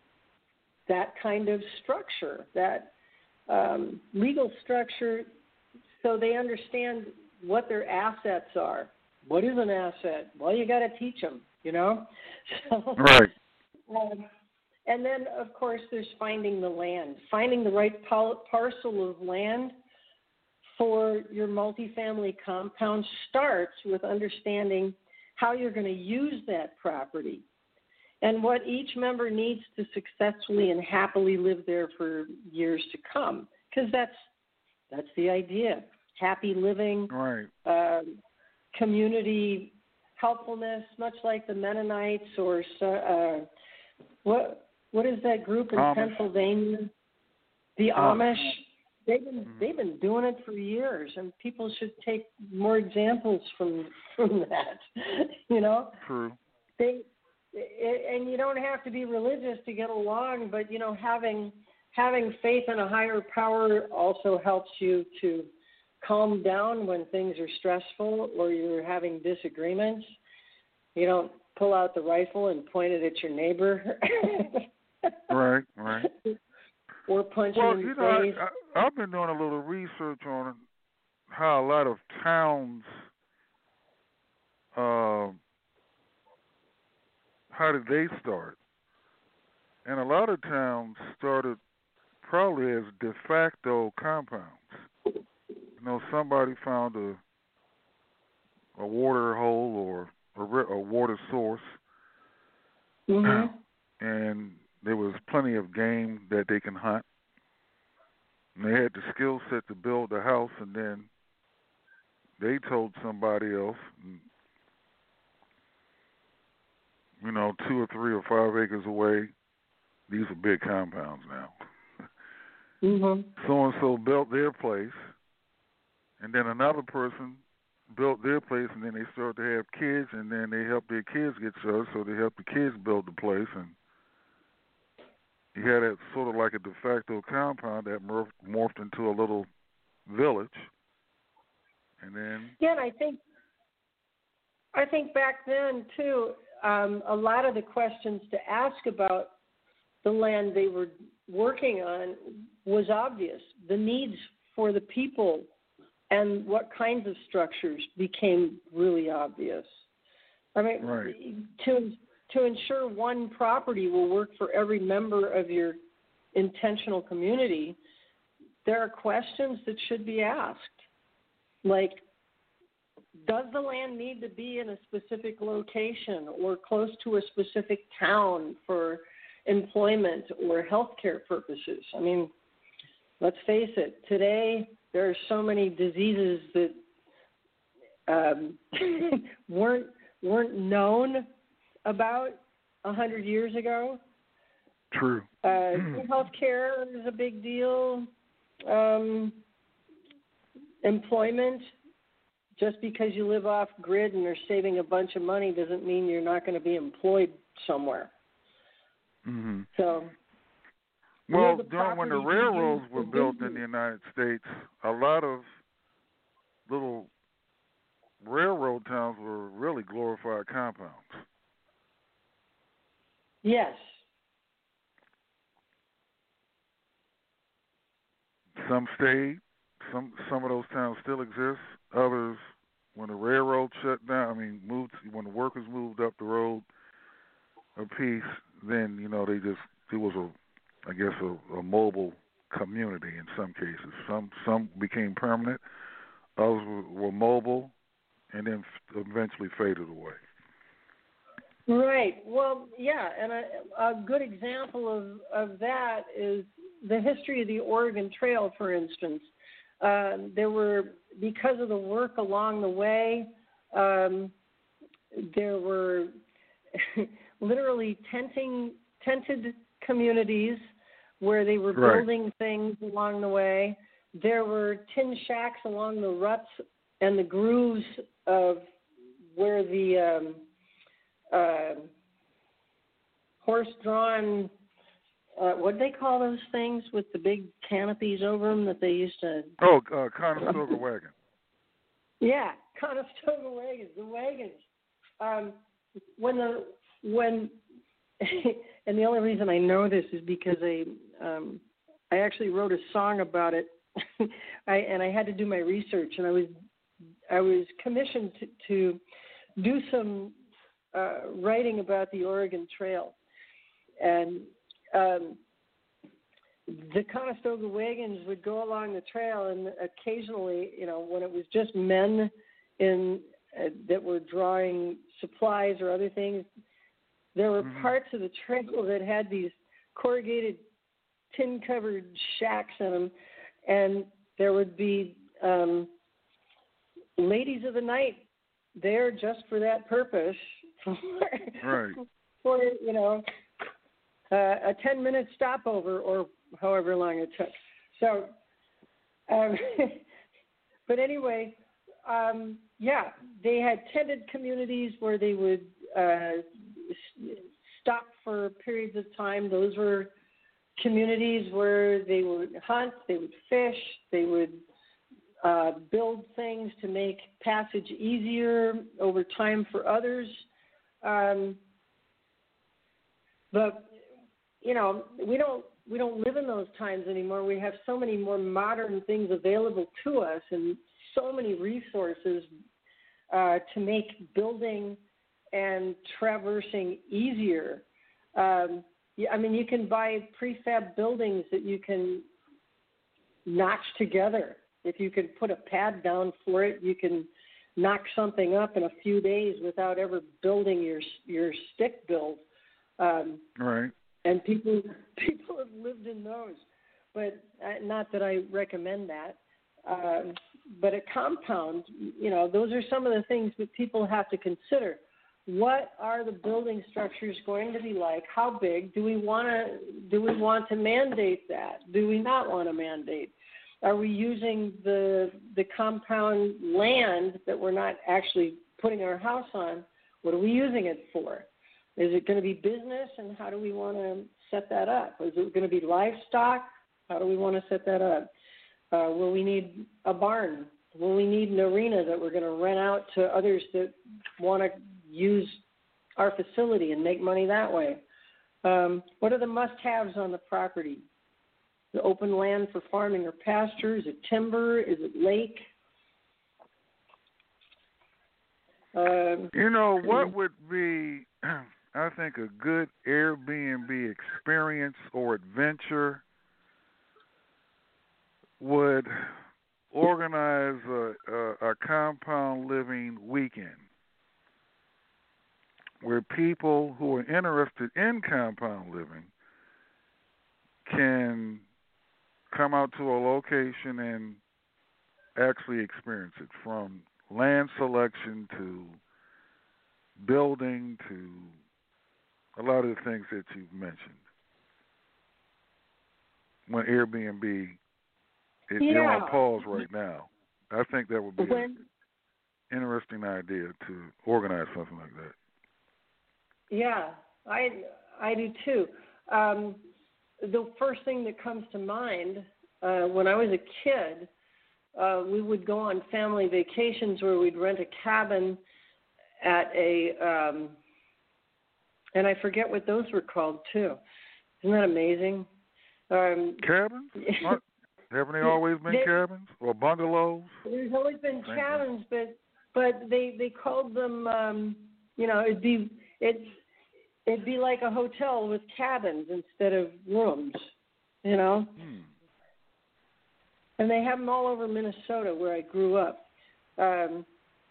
that kind of structure, that um, legal structure, so they understand what their assets are. What is an asset? Well, you got to teach them, you know. So right. Um, and then, of course, there's finding the land. Finding the right pal- parcel of land for your multifamily compound starts with understanding how you're going to use that property and what each member needs to successfully and happily live there for years to come. Because that's that's the idea. Happy living, right. uh, community helpfulness, much like the Mennonites or uh, what what is that group in Amish. Pennsylvania? The Amish. Amish. They've been Mm-hmm. they've been doing it for years, and people should take more examples from from that. You know, True. they and you don't have to be religious to get along, but you know, having having faith in a higher power also helps you to calm down when things are stressful or you're having disagreements. You don't pull out the rifle and point it at your neighbor. Right, right. Or punch Well, him in you the know, face. I, I, I've been doing a little research on how a lot of towns, uh, how did they start? And a lot of towns started probably as de facto compounds. You know, somebody found a a water hole or a, a water source, Mm-hmm. and there was plenty of game that they can hunt. And they had the skill set to build the house, and then they told somebody else, and, you know, two or three or five acres away, these are big compounds now. Mm-hmm. So-and-so built their place, and then another person built their place, and then they started to have kids, and then they helped their kids get served, so they helped the kids build the place, and you had it sort of like a de facto compound that morphed, morphed into a little village, and then Yeah, and I think I think back then too, um, a lot of the questions to ask about the land they were working on was obvious. The needs for the people and what kinds of structures became really obvious. I mean, right. to to ensure one property will work for every member of your intentional community, there are questions that should be asked. Like, does the land need to be in a specific location or close to a specific town for employment or healthcare purposes? I mean, let's face it, today there are so many diseases that um, weren't weren't known about a hundred years ago. True. Uh, healthcare is a big deal. Um, employment, just because you live off grid and are saving a bunch of money doesn't mean you're not going to be employed somewhere. Mm-hmm. So, well, the during when the property railroads used were for built in business. the United States, a lot of little railroad towns were really glorified compounds. Yes. Some stayed. Some some of those towns still exist. Others, when the railroad shut down, I mean, moved when the workers moved up the road a piece, then you know they just it was a, I guess a, a mobile community in some cases. Some some became permanent. Others were, were mobile, and then f- eventually faded away. Right. Well, yeah, and a, a good example of, of that is the history of the Oregon Trail, for instance. Uh, there were, because of the work along the way, um, there were literally tenting, tented communities where they were Right. building things along the way. There were tin shacks along the ruts and the grooves of where the um, uh, horse-drawn, uh, what do they call those things with the big canopies over them that they used to... Oh, uh, Conestoga wagon. Yeah, Conestoga wagons, the wagons. Um, when the, when, and the only reason I know this is because I, um, I actually wrote a song about it, I, and I had to do my research, and I was, I was commissioned to, to do some uh, writing about the Oregon Trail. and um, the Conestoga wagons would go along the trail, and occasionally, you know, when it was just men in uh, that were drawing supplies or other things, there were mm-hmm. parts of the trail that had these corrugated tin-covered shacks in them, and there would be um, ladies of the night there just for that purpose, for, right. for you know, uh, a ten-minute stopover or however long it took. So, um, but anyway, um, yeah, they had tended communities where they would uh, stop for periods of time. Those were communities where they would hunt, they would fish, they would uh, build things to make passage easier over time for others. Um, but you know, we don't we don't live in those times anymore. We have so many more modern things available to us, and so many resources uh, to make building and traversing easier. Um, I mean, you can buy prefab buildings that you can notch together. If you can put a pad down for it, you can knock something up in a few days without ever building your your stick build. Um, right. And people people have lived in those, but uh, not that I recommend that. Um, but a compound, you know, those are some of the things that people have to consider. What are the building structures going to be like? How big? Do we want to do we want to mandate that? Do we not want to mandate? Are we using the the compound land that we're not actually putting our house on? What are we using it for? Is it going to be business, and how do we want to set that up? Is it going to be livestock? How do we want to set that up? Uh, will we need a barn? Will we need an arena that we're going to rent out to others that want to use our facility and make money that way? Um, what are the must-haves on the property? The open land for farming or pasture? Is it timber? Is it lake? Um, you know, what would be, I think, a good Airbnb experience or adventure would organize a, a, a compound living weekend where people who are interested in compound living can come out to a location and actually experience it, from land selection to building to a lot of the things that you've mentioned. When Airbnb, it, yeah. you're on pause right now. I think that would be when, an interesting idea to organize something like that. Yeah, I I do too. Um, the first thing that comes to mind uh, when I was a kid, uh, we would go on family vacations where we'd rent a cabin at a, um, and I forget what those were called too. Isn't that amazing? Um, cabins? Aren't, haven't they always been they, cabins or bungalows? There's always been Thank cabins, you. but but they they called them. Um, you know, it'd be it's. It'd be like a hotel with cabins instead of rooms, you know. Hmm. And they have them all over Minnesota, where I grew up. Um,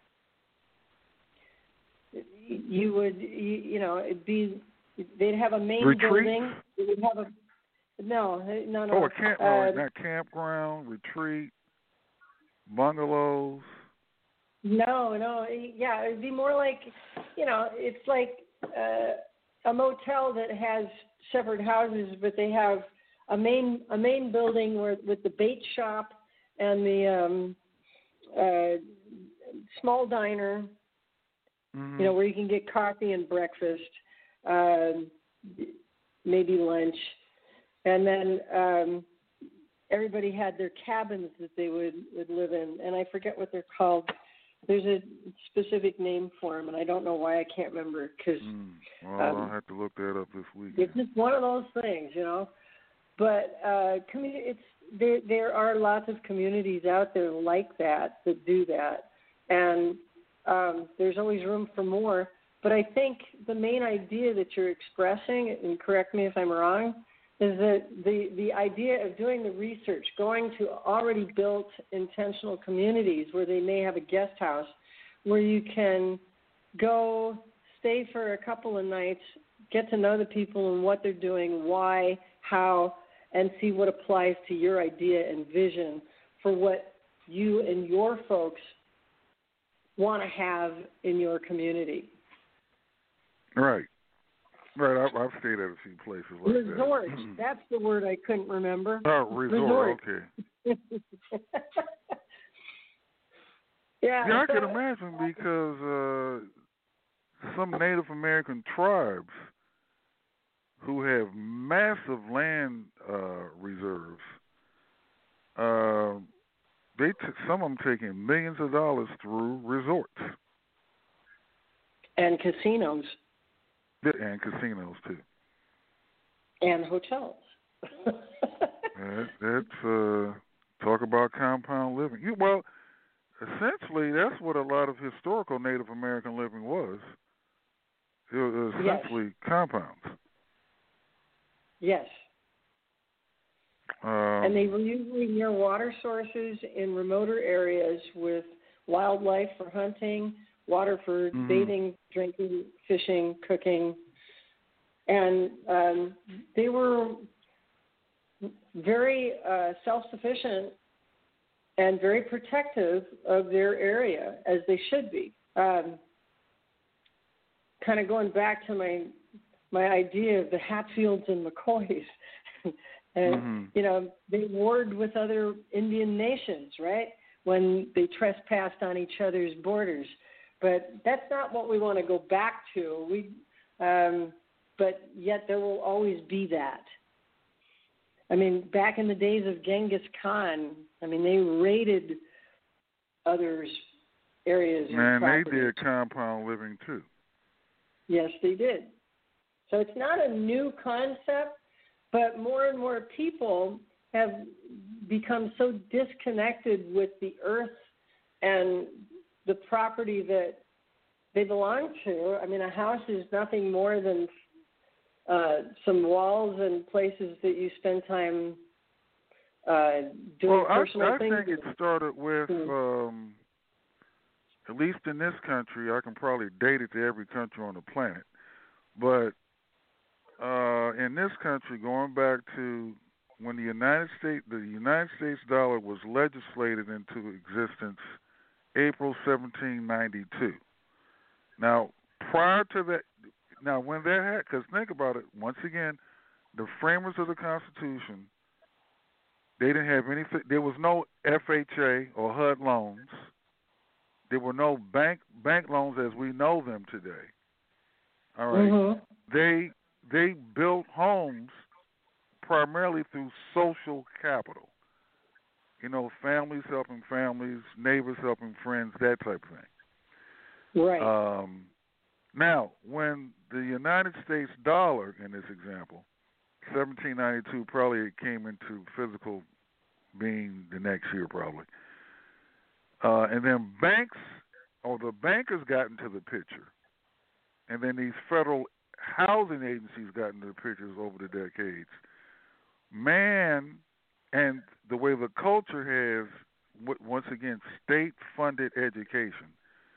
you would, you, you know, it'd be. They'd have a main Retreat? building. They would have a no, no, no. Oh, a camp, uh, no, not campground, retreat, bungalows. No, no, yeah, it'd be more like, you know, it's like. Uh, a motel that has separate houses, but they have a main a main building where, with the bait shop and the um, uh, small diner, Mm-hmm. you know, where you can get coffee and breakfast, uh, maybe lunch, and then um, everybody had their cabins that they would, would live in, and I forget what they're called. There's a specific name for them, and I don't know why I can't remember. Cause, mm. Well, um, I'll have to look that up this week. It's just one of those things, you know. But uh, community, it's there. There are lots of communities out there like that that do that, and um, there's always room for more. But I think the main idea that you're expressing, and correct me if I'm wrong, is that the, the idea of doing the research, going to already built intentional communities where they may have a guest house, where you can go stay for a couple of nights, get to know the people and what they're doing, why, how, and see what applies to your idea and vision for what you and your folks want to have in your community. Right. Right. I've, I've stayed at a few places like resort. that. Resort. That's the word I couldn't remember. Oh, resort. resort. Okay. yeah. Yeah, I so, can imagine because uh, some Native American tribes who have massive land uh, reserves, uh, they t- some of them taking millions of dollars through resorts and casinos. And casinos too. And hotels. that, that's uh, talk about compound living. You, well, essentially, that's what a lot of historical Native American living was. It was essentially yes. compounds. Yes. Um, and they were usually near water sources in remoter areas with wildlife for hunting, water for mm-hmm. bathing, drinking, fishing, cooking. And um, they were very uh, self-sufficient and very protective of their area, as they should be. Um, kind of going back to my my idea of the Hatfields and McCoys. and, mm-hmm. you know, they warred with other Indian nations, right, when they trespassed on each other's borders. But that's not what we want to go back to. We, um, but yet there will always be that. I mean, back in the days of Genghis Khan, I mean, they raided others' areas. Man, and they did compound living too. Yes, they did. So it's not a new concept, but more and more people have become so disconnected with the earth and the property that they belong to. I mean, a house is nothing more than uh, some walls and places that you spend time uh, doing well, personal I, I things. I think it started with, mm-hmm. um, at least in this country, I can probably date it to every country on the planet, but uh, in this country, going back to when the United States, the United States dollar was legislated into existence April seventeen ninety-two. Now, prior to that, now when that had, because think about it, once again, the framers of the Constitution, they didn't have anything, there was no F H A or H U D loans. There were no bank bank loans as we know them today. All right. Mm-hmm. They they built homes primarily through social capital. You know, families helping families, neighbors helping friends, that type of thing. Right. Um, now, when the United States dollar, in this example, seventeen ninety-two, probably it came into physical being the next year, probably. Uh, and then banks, or the bankers got into the picture. And then these federal housing agencies got into the pictures over the decades. Man, and the way the culture has, once again, state-funded education.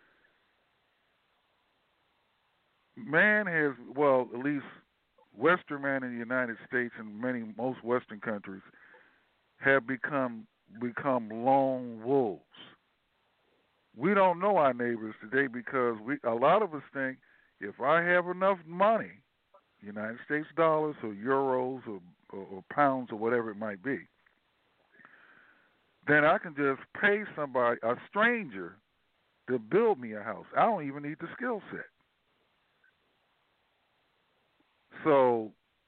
Man has, well, at least Western man in the United States and many, most Western countries have become become lone wolves. We don't know our neighbors today because we a lot of us think if I have enough money, United States dollars or euros or, or, or pounds or whatever it might be, then I can just pay somebody, a stranger, to build me a house. I don't even need the skill set. So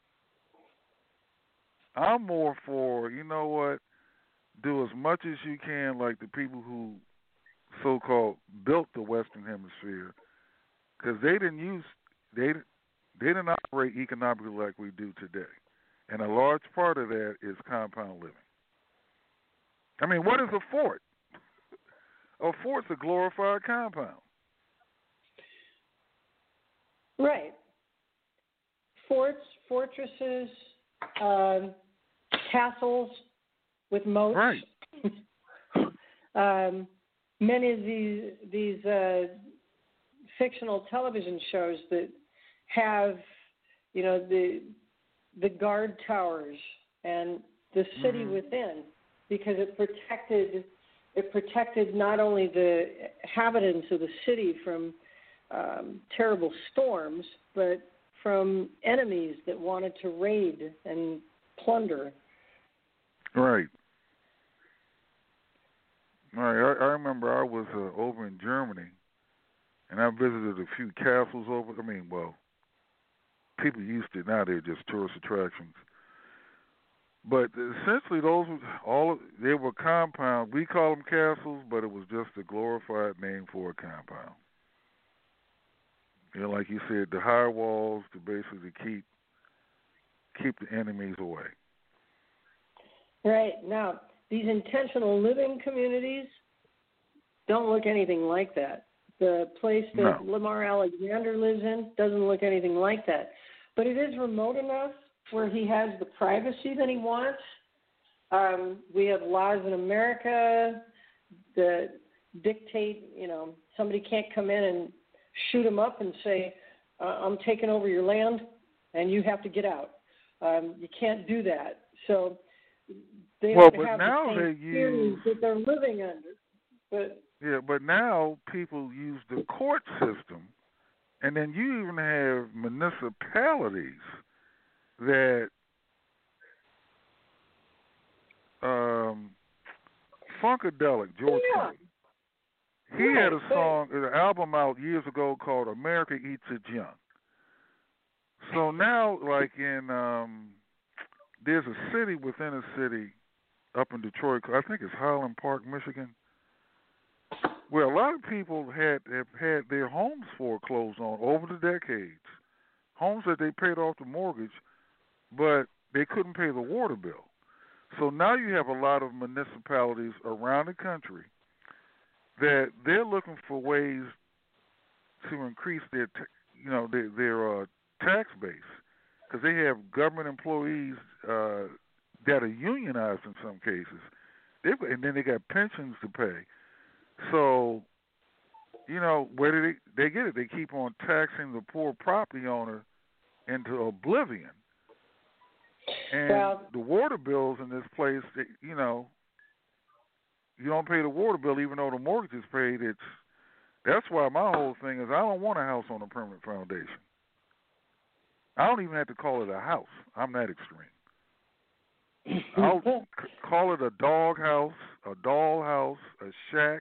I'm more for, you know what, do as much as you can like the people who so-called built the Western Hemisphere, because they didn't use, they, they didn't operate economically like we do today. And a large part of that is compound living. I mean, what is a fort? A fort's a glorified compound. fortresses, um, castles with moats. Right. um, many of these these uh, fictional television shows that have, you know, the the guard towers and the city mm-hmm. within, because it protected it protected not only the inhabitants of the city from um, terrible storms, but from enemies that wanted to raid and plunder. Right. Right. I, I remember I was uh, over in Germany, and I visited a few castles over. I mean, well, people used to, now they're just tourist attractions. But essentially, those were all they were compounds. We call them castles, but it was just a glorified name for a compound. You know, like you said, the high walls to basically keep keep the enemies away. Right. Now, these intentional living communities don't look anything like that. The place that No. Lamar Alexander lives in doesn't look anything like that. But it is remote enough where he has the privacy that he wants. Um, we have laws in America that dictate, you know, somebody can't come in and shoot him up and say, uh, I'm taking over your land and you have to get out. Um, you can't do that. So they well, don't but have now the same they use that they're living under. But yeah, but now people use the court system, and then you even have municipalities that um, Funkadelic, George yeah. Clinton, he Right, had a but- song, an album out years ago called "America Eats Its Young." So now, like in, um, there's a city within a city up in Detroit, I think it's Highland Park, Michigan, where a lot of people had have had their homes foreclosed on over the decades, homes that they paid off the mortgage, but they couldn't pay the water bill. So now you have a lot of municipalities around the country that they're looking for ways to increase their, you know, their, their uh, tax base, because they have government employees uh, that are unionized in some cases. They've, and then they got pensions to pay. So, you know, where do they they get it? They keep on taxing the poor property owner into oblivion. And Well, the water bills in this place, they, you know, you don't pay the water bill even though the mortgage is paid. It's that's why my whole thing is I don't want a house on a permanent foundation. I don't even have to call it a house. I'm that extreme. I'll c- call it a dog house, a doll house, a shack.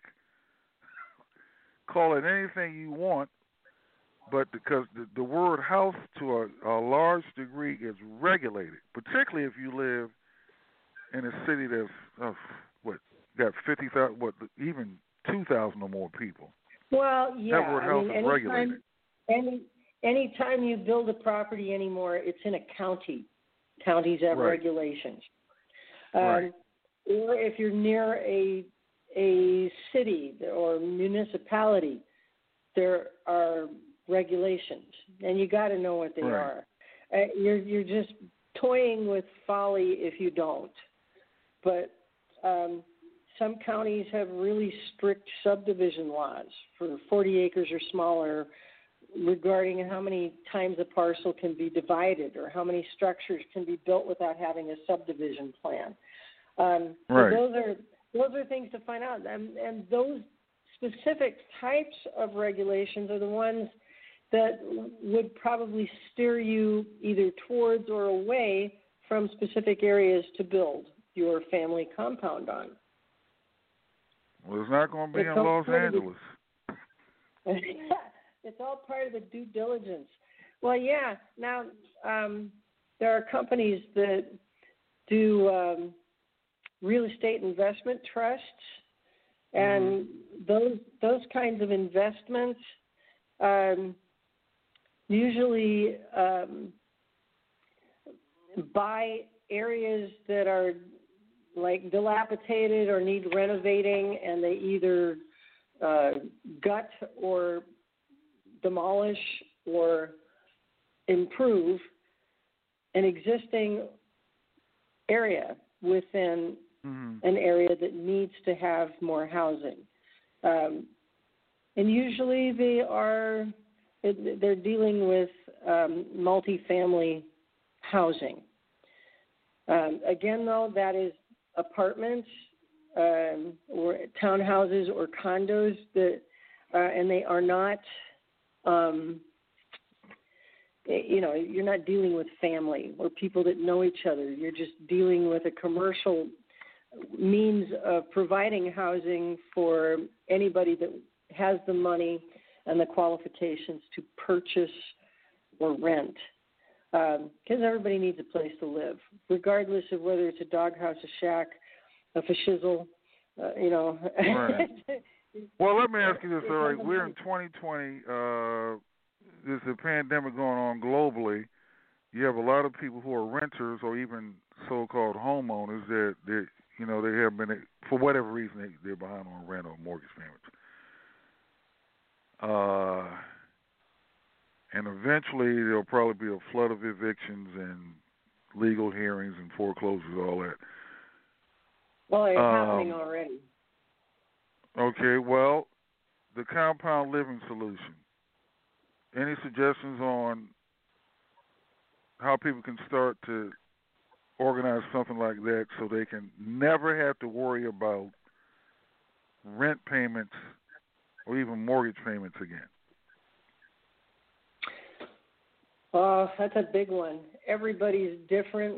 Call it anything you want, but because the, the word house to a, a large degree is regulated, particularly if you live in a city that's uh, what got fifty thousand, what even two thousand or more people. Well, yeah. That word I house mean, is anytime, regulated. any anytime you build a property anymore, it's in a county. Counties have Right. regulations. Um, Right. Or if you're near a a city or municipality, there are regulations, and you got to know what they Right. are. Uh, you're you're just toying with folly if you don't. But um, some counties have really strict subdivision laws for forty acres or smaller regarding how many times a parcel can be divided or how many structures can be built without having a subdivision plan. Um, so Right. those are those are things to find out, and, and those specific types of regulations are the ones that would probably steer you either towards or away from specific areas to build your family compound on. Well, it's not going to be It's in all Los part of the- Angeles. It's all part of the due diligence. Well, yeah. Now, um, there are companies that do um, real estate investment trusts, and Mm-hmm. those those kinds of investments um, usually um, buy areas that are like dilapidated or need renovating, and they either uh, gut or demolish or improve an existing area within Mm-hmm. an area that needs to have more housing. Um, and usually they are, they're dealing with um, multifamily housing. Um, again, though, that is apartments um, or townhouses or condos, that, uh, and they are not, um, you know, you're not dealing with family or people that know each other. You're just dealing with a commercial means of providing housing for anybody that has the money and the qualifications to purchase or rent. Because um, everybody needs a place to live, regardless of whether it's a doghouse, a shack, a fashizzle, uh, you know. Right. Well, let me ask you this, all right. We're in twenty twenty. Uh, there's a pandemic going on globally. You have a lot of people who are renters or even so-called homeowners that, that you know, they have been, for whatever reason, they, they're behind on rent or mortgage payments. Uh, and eventually there'll probably be a flood of evictions and legal hearings and foreclosures, all that. Well, it's um, happening already. Okay, well, the compound living solution. Any suggestions on how people can start to organize something like that so they can never have to worry about rent payments or even mortgage payments again? Oh, that's a big one. Everybody's different.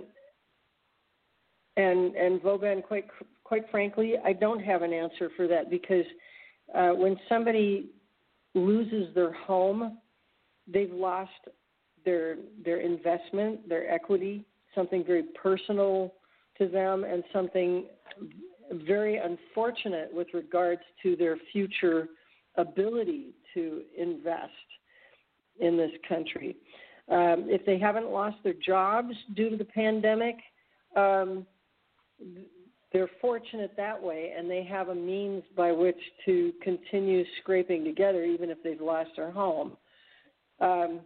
And, and Voban, quite, quite frankly, I don't have an answer for that because uh, when somebody loses their home, they've lost their their investment, their equity, something very personal to them and something very unfortunate with regards to their future ability to invest in this country. Um, if they haven't lost their jobs due to the pandemic, um, they're fortunate that way, and they have a means by which to continue scraping together even if they've lost their home. Um,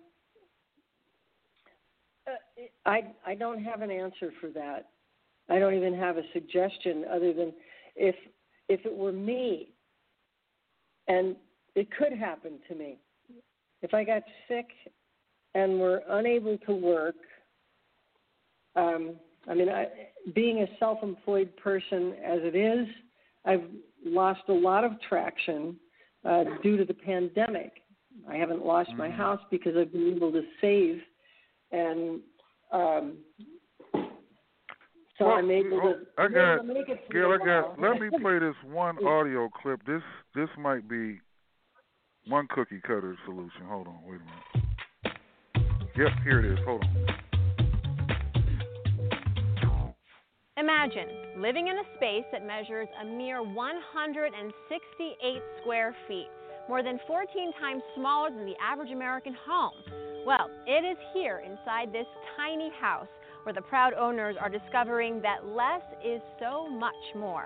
I, I don't have an answer for that. I don't even have a suggestion other than if if it were me, and it could happen to me, if I got sick and were unable to work, um, I mean, I, being a self-employed person as it is, I've lost a lot of traction uh, due to the pandemic. I haven't lost my house because I've been able to save, and um, so well, I'm able to, I got, to make it Gail, I while. got, let me play this one audio clip. This this might be one cookie cutter solution. Hold on, wait a minute. Yep, here it is. Hold on. Imagine living in a space that measures a mere one hundred sixty-eight square feet, more than fourteen times smaller than the average American home. Well, it is here inside this tiny house where the proud owners are discovering that less is so much more.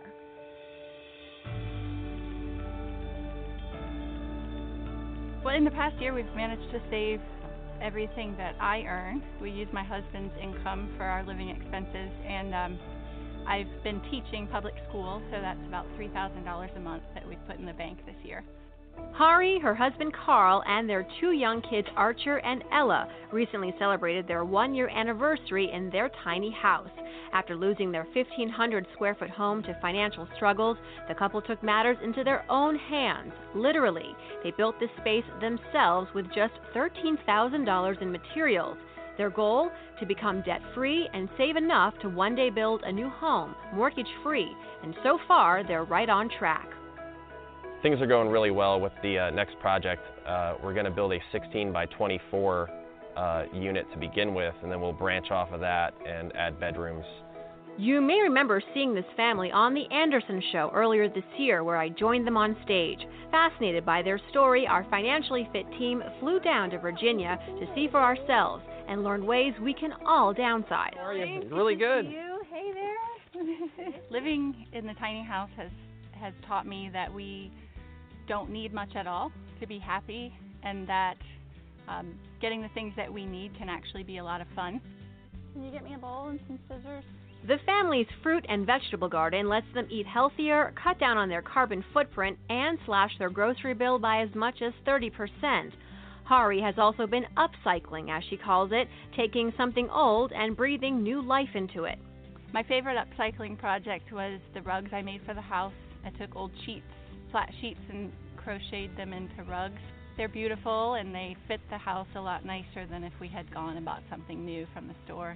Well, in the past year, we've managed to save everything that I earn. We use my husband's income for our living expenses, and um, I've been teaching public school, so that's about three thousand dollars a month that we've put in the bank this year. Hari, her husband Carl, and their two young kids, Archer and Ella, recently celebrated their one-year anniversary in their tiny house. After losing their fifteen hundred square foot home to financial struggles, the couple took matters into their own hands. Literally, they built this space themselves with just thirteen thousand dollars in materials. Their goal? To become debt-free and save enough to one day build a new home, mortgage-free. And so far, they're right on track. Things are going really well with the uh, next project. Uh, we're going to build a sixteen by twenty-four uh, unit to begin with, and then we'll branch off of that and add bedrooms. You may remember seeing this family on The Anderson Show earlier this year, where I joined them on stage. Fascinated by their story, our financially fit team flew down to Virginia to see for ourselves and learn ways we can all downsize. How are you? Really good. You? Hey there. Living in the tiny house has, has taught me that we don't need much at all to be happy, and that um, getting the things that we need can actually be a lot of fun. Can you get me a bowl and some scissors? The family's fruit and vegetable garden lets them eat healthier, cut down on their carbon footprint, and slash their grocery bill by as much as thirty percent. Hari has also been upcycling, as she calls it, taking something old and breathing new life into it. My favorite upcycling project was the rugs I made for the house. I took old sheets, flat sheets, and crocheted them into rugs. They're beautiful and they fit the house a lot nicer than if we had gone and bought something new from the store.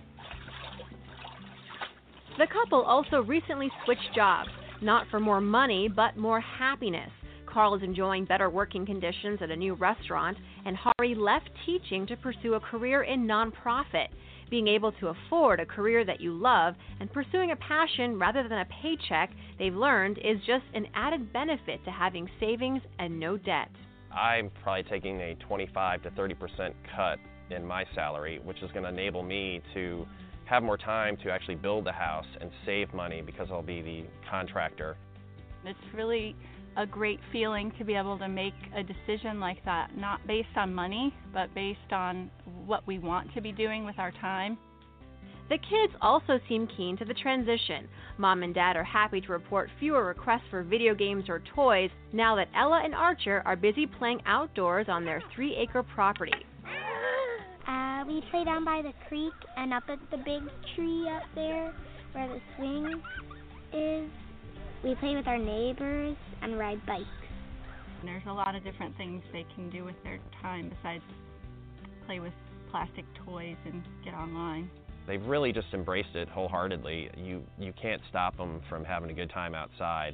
The couple also recently switched jobs, not for more money, but more happiness. Carl is enjoying better working conditions at a new restaurant, and Hari left teaching to pursue a career in nonprofit. Being able to afford a career that you love and pursuing a passion rather than a paycheck, they've learned, is just an added benefit to having savings and no debt. I'm probably taking a twenty-five to thirty percent cut in my salary, which is going to enable me to have more time to actually build the house and save money because I'll be the contractor. It's really a great feeling to be able to make a decision like that, not based on money, but based on what we want to be doing with our time. The kids also seem keen to the transition. Mom and Dad are happy to report fewer requests for video games or toys now that Ella and Archer are busy playing outdoors on their three-acre property. Uh, we play down by the creek and up at the big tree up there where the swing is. We play with our neighbors and ride bikes. And there's a lot of different things they can do with their time besides play with plastic toys and get online. They've really just embraced it wholeheartedly. You, you can't stop them from having a good time outside.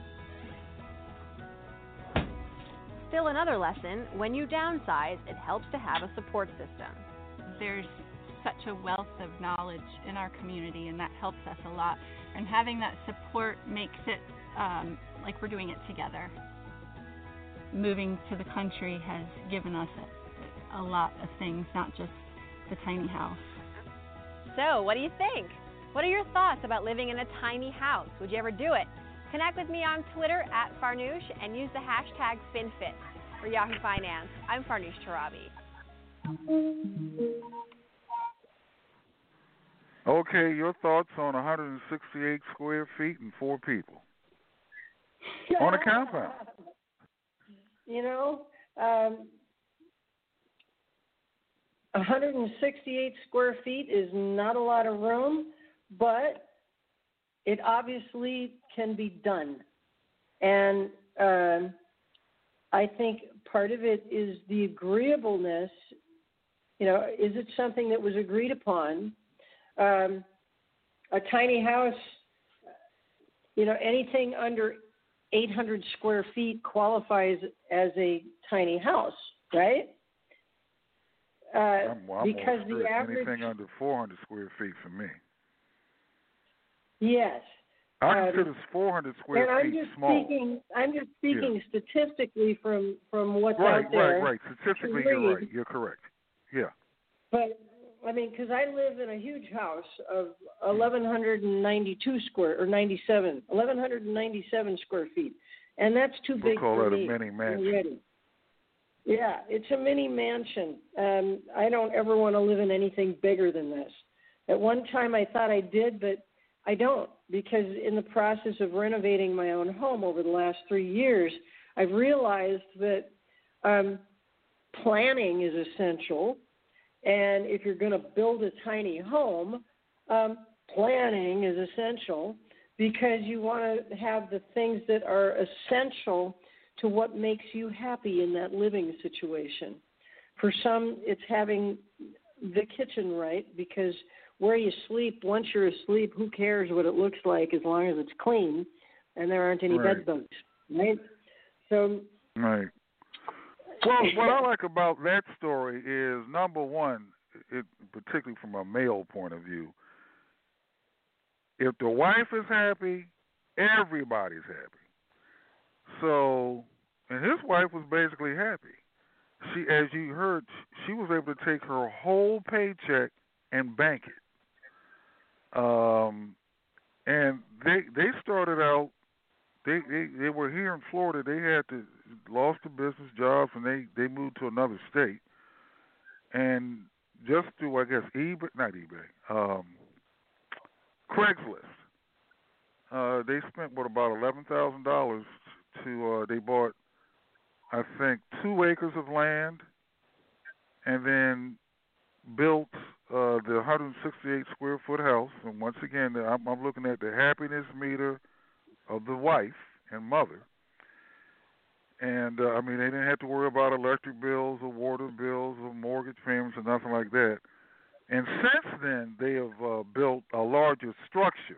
Still another lesson, when you downsize, it helps to have a support system. There's such a wealth of knowledge in our community, and that helps us a lot. And having that support makes it um, like we're doing it together. Moving to the country has given us a, a lot of things, not just the tiny house. So, what do you think? What are your thoughts about living in a tiny house? Would you ever do it? Connect with me on Twitter at Farnoosh and use the hashtag FinFit. For Yahoo Finance, I'm Farnoosh Torabi. Okay, your thoughts on one hundred sixty-eight square feet and four people on a compound? You know, um, one hundred sixty-eight square feet is not a lot of room, but it obviously can be done. And uh, I think part of it is the agreeableness. You know, is it something that was agreed upon? Um, a tiny house, you know, anything under eight hundred square feet qualifies as a tiny house, right? Uh, I'm, I'm because the average, anything under four hundred square feet for me. Yes. I um, consider four hundred square and I'm feet just small. Speaking, I'm just speaking yeah. statistically from, from what's right, out there. Right, right, right. Statistically, you're right. You're correct. Yeah. But, I mean, because I live in a huge house of eleven ninety-two square, or ninety-seven, eleven ninety-seven square feet. And that's too we'll big call for that me a mini mansion. already. Yeah, it's a mini mansion. Um, I don't ever want to live in anything bigger than this. At one time I thought I did, but I don't, because in the process of renovating my own home over the last three years, I've realized that um, planning is essential. And if you're going to build a tiny home, um, planning is essential because you want to have the things that are essential to what makes you happy in that living situation. For some, it's having the kitchen right, because where you sleep, once you're asleep, who cares what it looks like as long as it's clean and there aren't any right. bed bugs, right? So, right. Well, what I like about that story is, number one, it, particularly from a male point of view, if the wife is happy, everybody's happy. So, and his wife was basically happy. She, as you heard, she was able to take her whole paycheck and bank it. Um, and they they started out. They, they they were here in Florida. They had to lost the business jobs and they, they moved to another state. And just through, I guess, eBay, not eBay, um, Craigslist. Uh, they spent what about eleven thousand dollars to. Uh, they bought, I think, two acres of land, and then built uh, the one hundred sixty-eight square foot house. And once again, I'm, I'm looking at the happiness meter of the wife and mother. And uh, I mean, they didn't have to worry about electric bills or water bills or mortgage payments or nothing like that. And since then, they have uh, built a larger structure.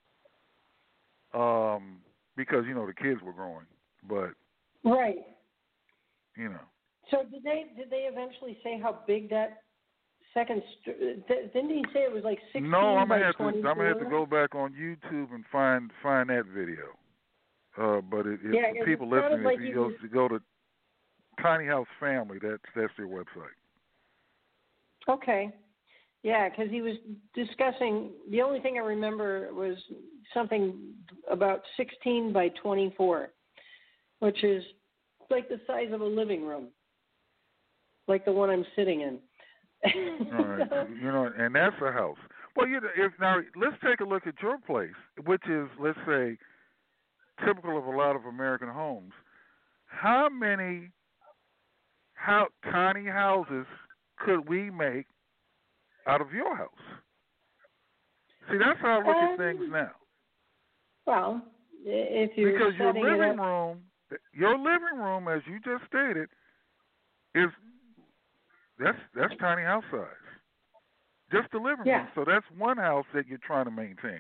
Um, because you know the kids were growing, but right, you know. So did they did they eventually say how big that second? St- didn't he say it was like sixteen no, I'm by gonna have twenty-four? to I'm gonna have to go back on YouTube and find find that video. Uh, but it, it, yeah, for people listening, like if you was... go to go to Tiny House Family, that's that's their website. Okay. Yeah, because he was discussing, the only thing I remember was something about sixteen by twenty-four, which is like the size of a living room, like the one I'm sitting in. All right. You know, and that's a house. Well, you know, if now let's take a look at your place, which is, let's say, typical of a lot of American homes. How many how tiny houses could we make out of your house? See, that's how I look um, at things now. Well, if you're because your setting living it up... room, your living room, as you just stated, is that's that's tiny house size. Just the living yeah. room. So that's one house that you're trying to maintain.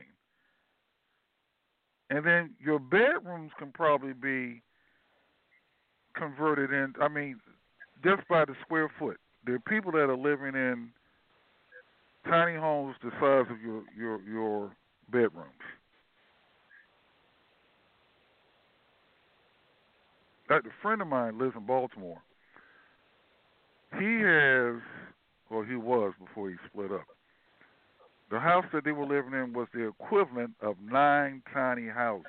And then your bedrooms can probably be converted in. I mean, just by the square foot. There are people that are living in tiny homes the size of your, your, your bedrooms. Like a friend of mine lives in Baltimore. He has, well, he was before he split up. The house that they were living in was the equivalent of nine tiny houses.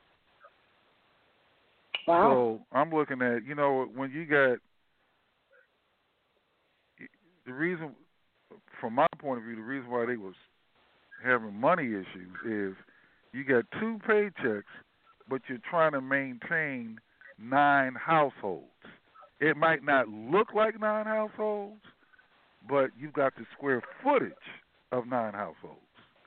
Wow. So I'm looking at, you know, when you got, the reason, from my point of view, the reason why they was having money issues is you got two paychecks, but you're trying to maintain nine households. It might not look like nine households, but you've got the square footage of nine households.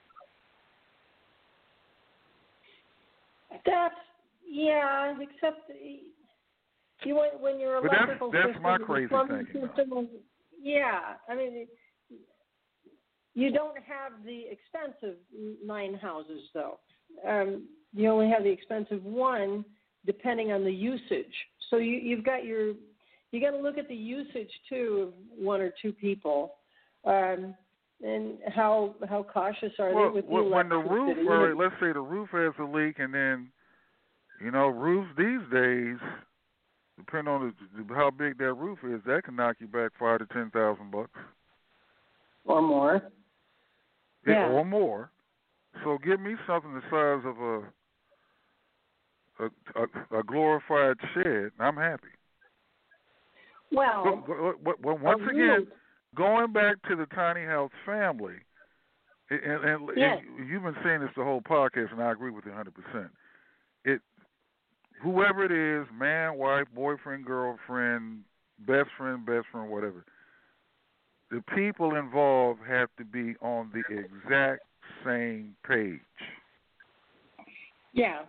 That's, yeah, except you want, when your But that's, electrical that's system, my crazy plumbing thinking. system, yeah, I mean, you don't have the expensive nine houses, though. Um, you only have the expensive one, depending on the usage. So you, you've got your, you got to look at the usage too of one or two people, um, and how how cautious are well, they with the well, when the roof, electricity? or let's say the roof has a leak, and then, you know, roofs these days, depending on the, how big that roof is, that can knock you back five to ten thousand bucks, or more. Yeah, Yeah, or more. So give me something the size of a a, a, a glorified shed. I'm happy. Well, but, but, but once again, going back to the tiny house family, and, and, yes. and you've been saying this the whole podcast, and I agree with you one hundred percent. It, whoever it is, man, wife, boyfriend, girlfriend, best friend, best friend, whatever, the people involved have to be on the exact same page. Yeah.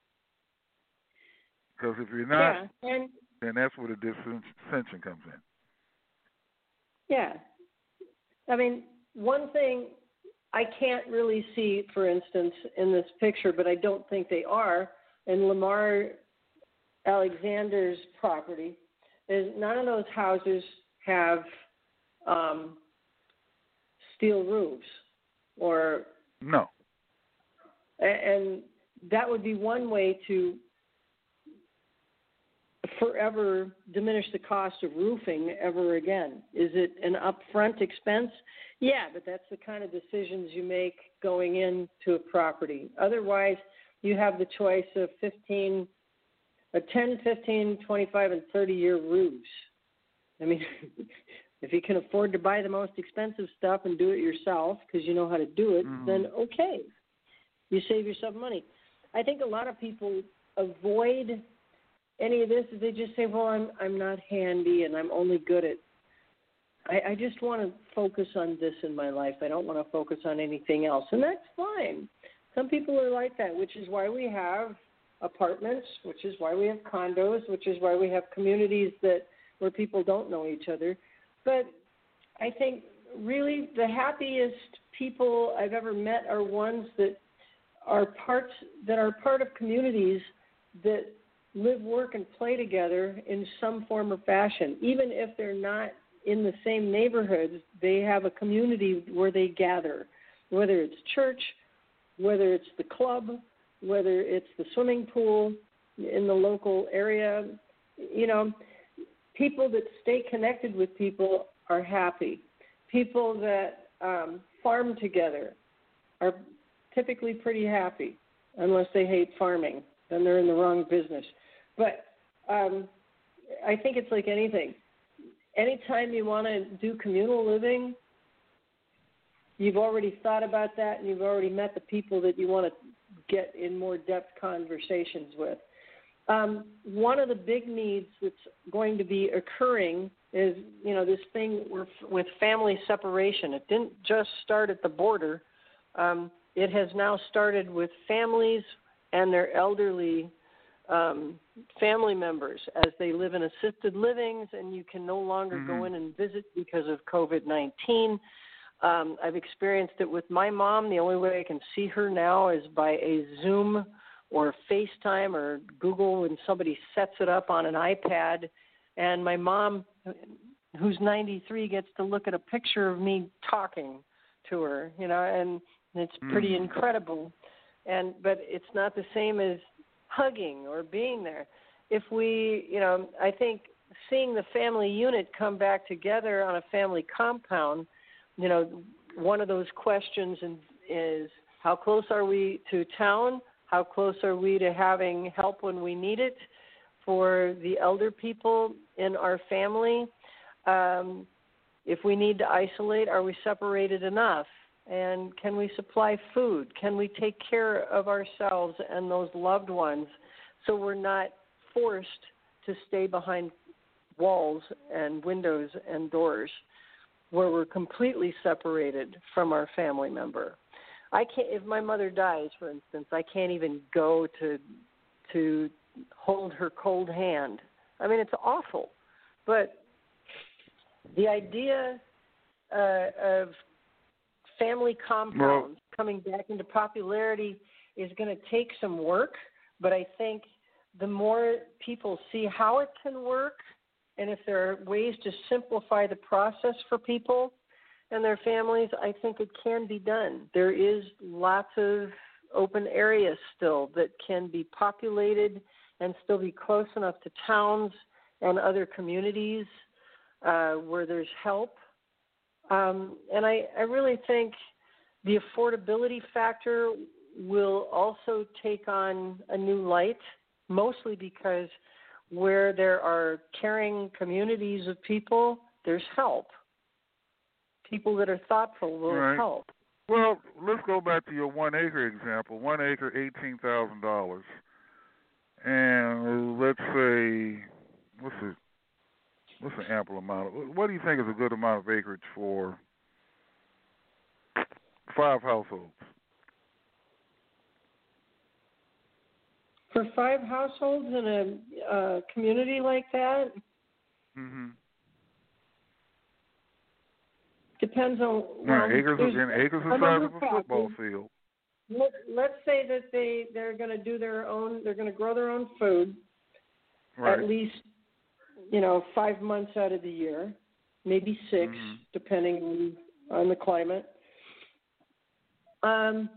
Because if you're not, yeah. and, then that's where the dissension comes in. Yeah. I mean, one thing I can't really see, for instance, in this picture, but I don't think they are, in Lamar Alexander's property, is none of those houses have um, steel roofs, or no. And that would be one way to forever diminish the cost of roofing ever again. Is it an upfront expense? Yeah, but that's the kind of decisions you make going into a property. Otherwise, you have the choice of fifteen, a ten, fifteen, twenty-five, and thirty-year roofs. I mean, If you can afford to buy the most expensive stuff and do it yourself because you know how to do it, mm-hmm. then okay, you save yourself money. I think a lot of people avoid any of this. They just say, well, I'm I'm not handy and I'm only good at. I, I just want to focus on this in my life. I don't want to focus on anything else, and that's fine. Some people are like that, which is why we have apartments, which is why we have condos, which is why we have communities that where people don't know each other. But I think really the happiest people I've ever met are ones that are parts that are part of communities that live, work, and play together in some form or fashion. Even if they're not in the same neighborhoods, they have a community where they gather, whether it's church, whether it's the club, whether it's the swimming pool in the local area. You know, people that stay connected with people are happy. People that um, farm together are typically pretty happy, unless they hate farming. Then they're in the wrong business. But um, I think it's like anything. Anytime you want to do communal living, you've already thought about that and you've already met the people that you want to get in more depth conversations with. Um, one of the big needs that's going to be occurring is, you know, this thing with family separation. It didn't just start at the border. Um, it has now started with families and their elderly um, family members as they live in assisted livings, and you can no longer mm-hmm. go in and visit because of COVID nineteen. Um, I've experienced it with my mom. The only way I can see her now is by a Zoom or FaceTime or Google when somebody sets it up on an iPad. And my mom, who's ninety-three, gets to look at a picture of me talking to her, you know, and it's pretty mm. incredible. And but it's not the same as hugging or being there. If we, you know, I think seeing the family unit come back together on a family compound, you know, one of those questions is how close are we to town? How close are we to having help when we need it for the elder people in our family? Um, if we need to isolate, are we separated enough? And can we supply food? Can we take care of ourselves and those loved ones so we're not forced to stay behind walls and windows and doors where we're completely separated from our family member? I can't. If my mother dies, for instance, I can't even go to to hold her cold hand. I mean, it's awful. But the idea uh, of family compounds well, coming back into popularity is going to take some work. But I think the more people see how it can work, and if there are ways to simplify the process for people and their families, I think it can be done. There is lots of open areas still that can be populated and still be close enough to towns and other communities uh, where there's help. Um, and I, I really think the affordability factor will also take on a new light, mostly because where there are caring communities of people, there's help. People that are thoughtful will right. help. Well, let's go back to your one acre example. One acre, eighteen thousand dollars, and let's say, what's a what's an ample amount? Of, what do you think is a good amount of acreage for five households? For five households in a uh, community like that, mm-hmm. depends on well, right, acres of, and acres the size of a football field. Let, let's say that they they're going to do their own. They're going to grow their own food, right. at least you know five months out of the year, maybe six, mm-hmm. depending on, on the climate. Um,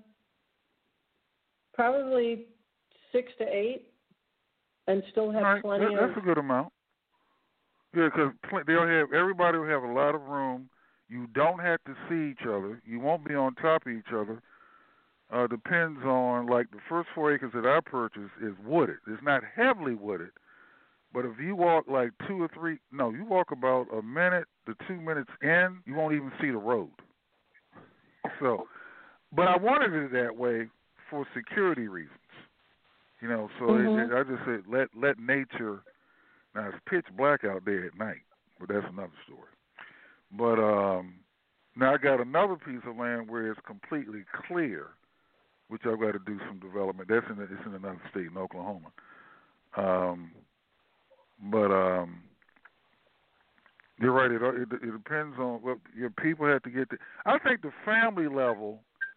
probably six to eight, and still have right. plenty that, of. That's a good amount. Yeah, because they'll have everybody will have a lot of room. You don't have to see each other. You won't be on top of each other. Uh, depends on, like, the first four acres that I purchased is wooded. It's not heavily wooded, But if you walk like two or three, no, you walk about a minute to two minutes in, you won't even see the road. So, but I wanted it that way for security reasons. You know, so Mm-hmm. it, it, I just said let let nature. Now it's pitch black out there at night, but that's another story. But um, now I got another piece of land where it's completely clear, which I've got to do some development. That's in the, it's in another state, in Oklahoma. Um, but um, you're right. It, it it depends on what your people have to get to. I think the family level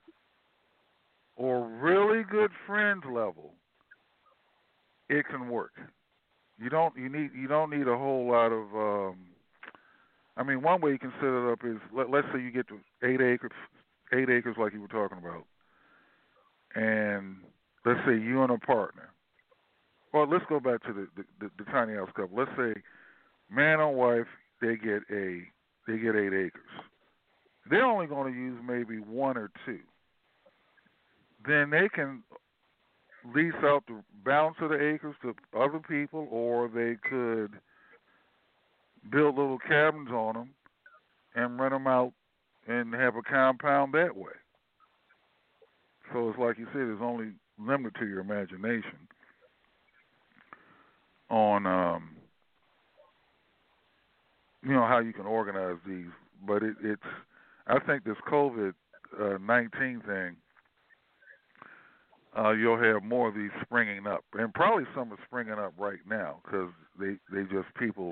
or really good friends level, it can work. You don't you need you don't need a whole lot of. Um, I mean, one way you can set it up is let, let's say you get to eight acres, eight acres like you were talking about, and let's say you and a partner. Well, let's go back to the the, the, the tiny house couple. Let's say man and wife, they get a they get eight acres. They're only going to use maybe one or two. Then they can lease out the balance of the acres to other people, or they could build little cabins on them and rent them out and have a compound that way. So it's like you said, it's only limited to your imagination on, um, you know, how you can organize these. But it, it's, I think this COVID nineteen thing, uh, you'll have more of these springing up, and probably some are springing up right now because they they just people.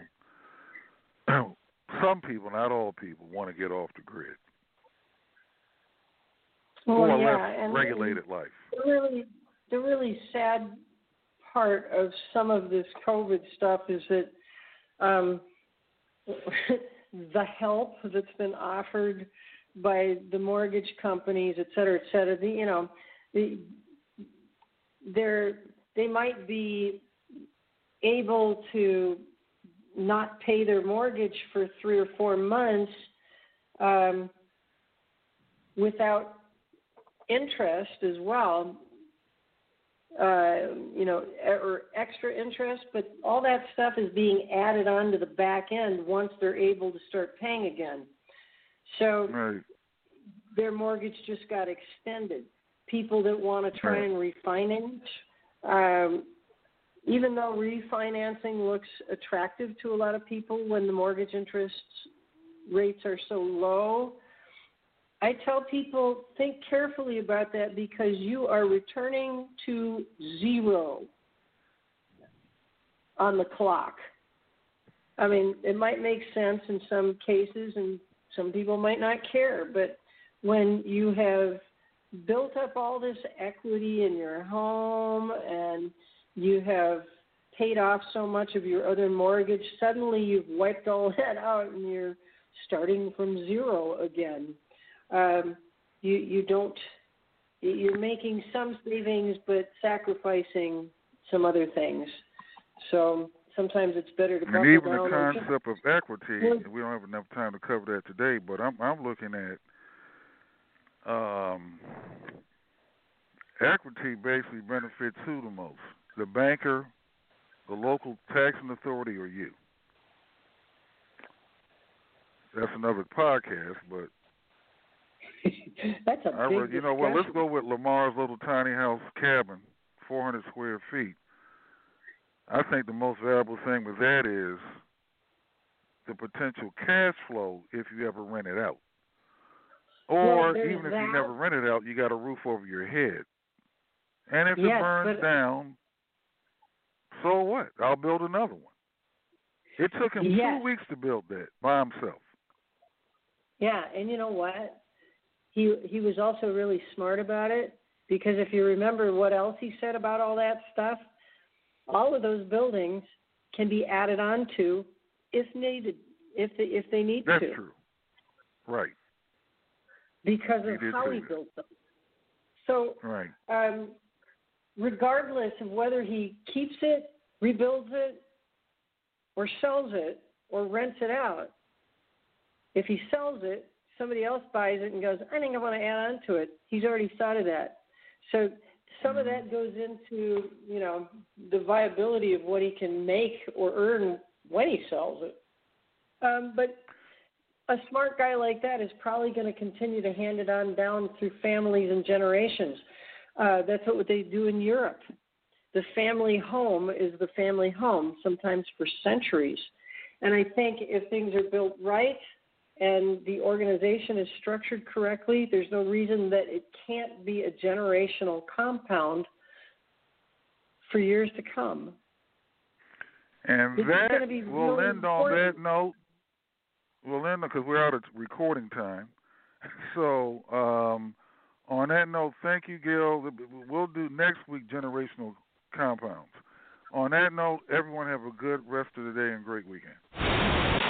Some people, not all people, want to get off the grid. Well, or yeah, less and, regulated and life. The really, the really sad part of some of this COVID stuff is that um, the help that's been offered by the mortgage companies, et cetera, et cetera, the, you know, the, they're, they might be able to not pay their mortgage for three or four months um, without interest as well, uh, you know, or extra interest, but all that stuff is being added on to the back end once they're able to start paying again. So right. their mortgage just got extended. People that want to try right. and refinance, um, even though refinancing looks attractive to a lot of people when the mortgage interest rates are so low, I tell people think carefully about that because you are returning to zero on the clock. I mean, it might make sense in some cases and some people might not care, but when you have built up all this equity in your home and you have paid off so much of your other mortgage, suddenly you've wiped all that out and you're starting from zero again. Um, you you don't, you're making some savings but sacrificing some other things. So sometimes it's better to buckle and even down. the concept of equity, well, we don't have enough time to cover that today, but I'm I'm looking at um, equity basically benefits who the most? The banker, the local taxing authority, or you? That's another podcast, but that's a I big re- you know what? Let's discussion. go with Lamar's little tiny house cabin, four hundred square feet. I think the most valuable thing with that is the potential cash flow if you ever rent it out. Or Well, even if that. you never rent it out, you got a roof over your head. And if Yes, it burns but, down, so what? I'll build another one. It took him yes. two weeks to build that by himself. Yeah, and you know what? He he was also really smart about it because if you remember what else he said about all that stuff, all of those buildings can be added on to if needed, if they, if they need That's to. That's true. Right. Because He of did how say he that. built them. So, Right. um, regardless of whether he keeps it, rebuilds it, or sells it, or rents it out, if he sells it, somebody else buys it and goes, I think I want to add on to it. He's already thought of that. So some of that goes into, you know, the viability of what he can make or earn when he sells it. Um, but a smart guy like that is probably going to continue to hand it on down through families and generations. Uh, that's what they do in Europe. The family home is the family home, sometimes for centuries. And I think if things are built right and the organization is structured correctly, there's no reason that it can't be a generational compound for years to come. And This that is gonna be will really end on important. that note. We'll end because we're out of recording time. So um, on that note, thank you, Gail. We'll do next week generational compounds. On that note, everyone have a good rest of the day and great weekend.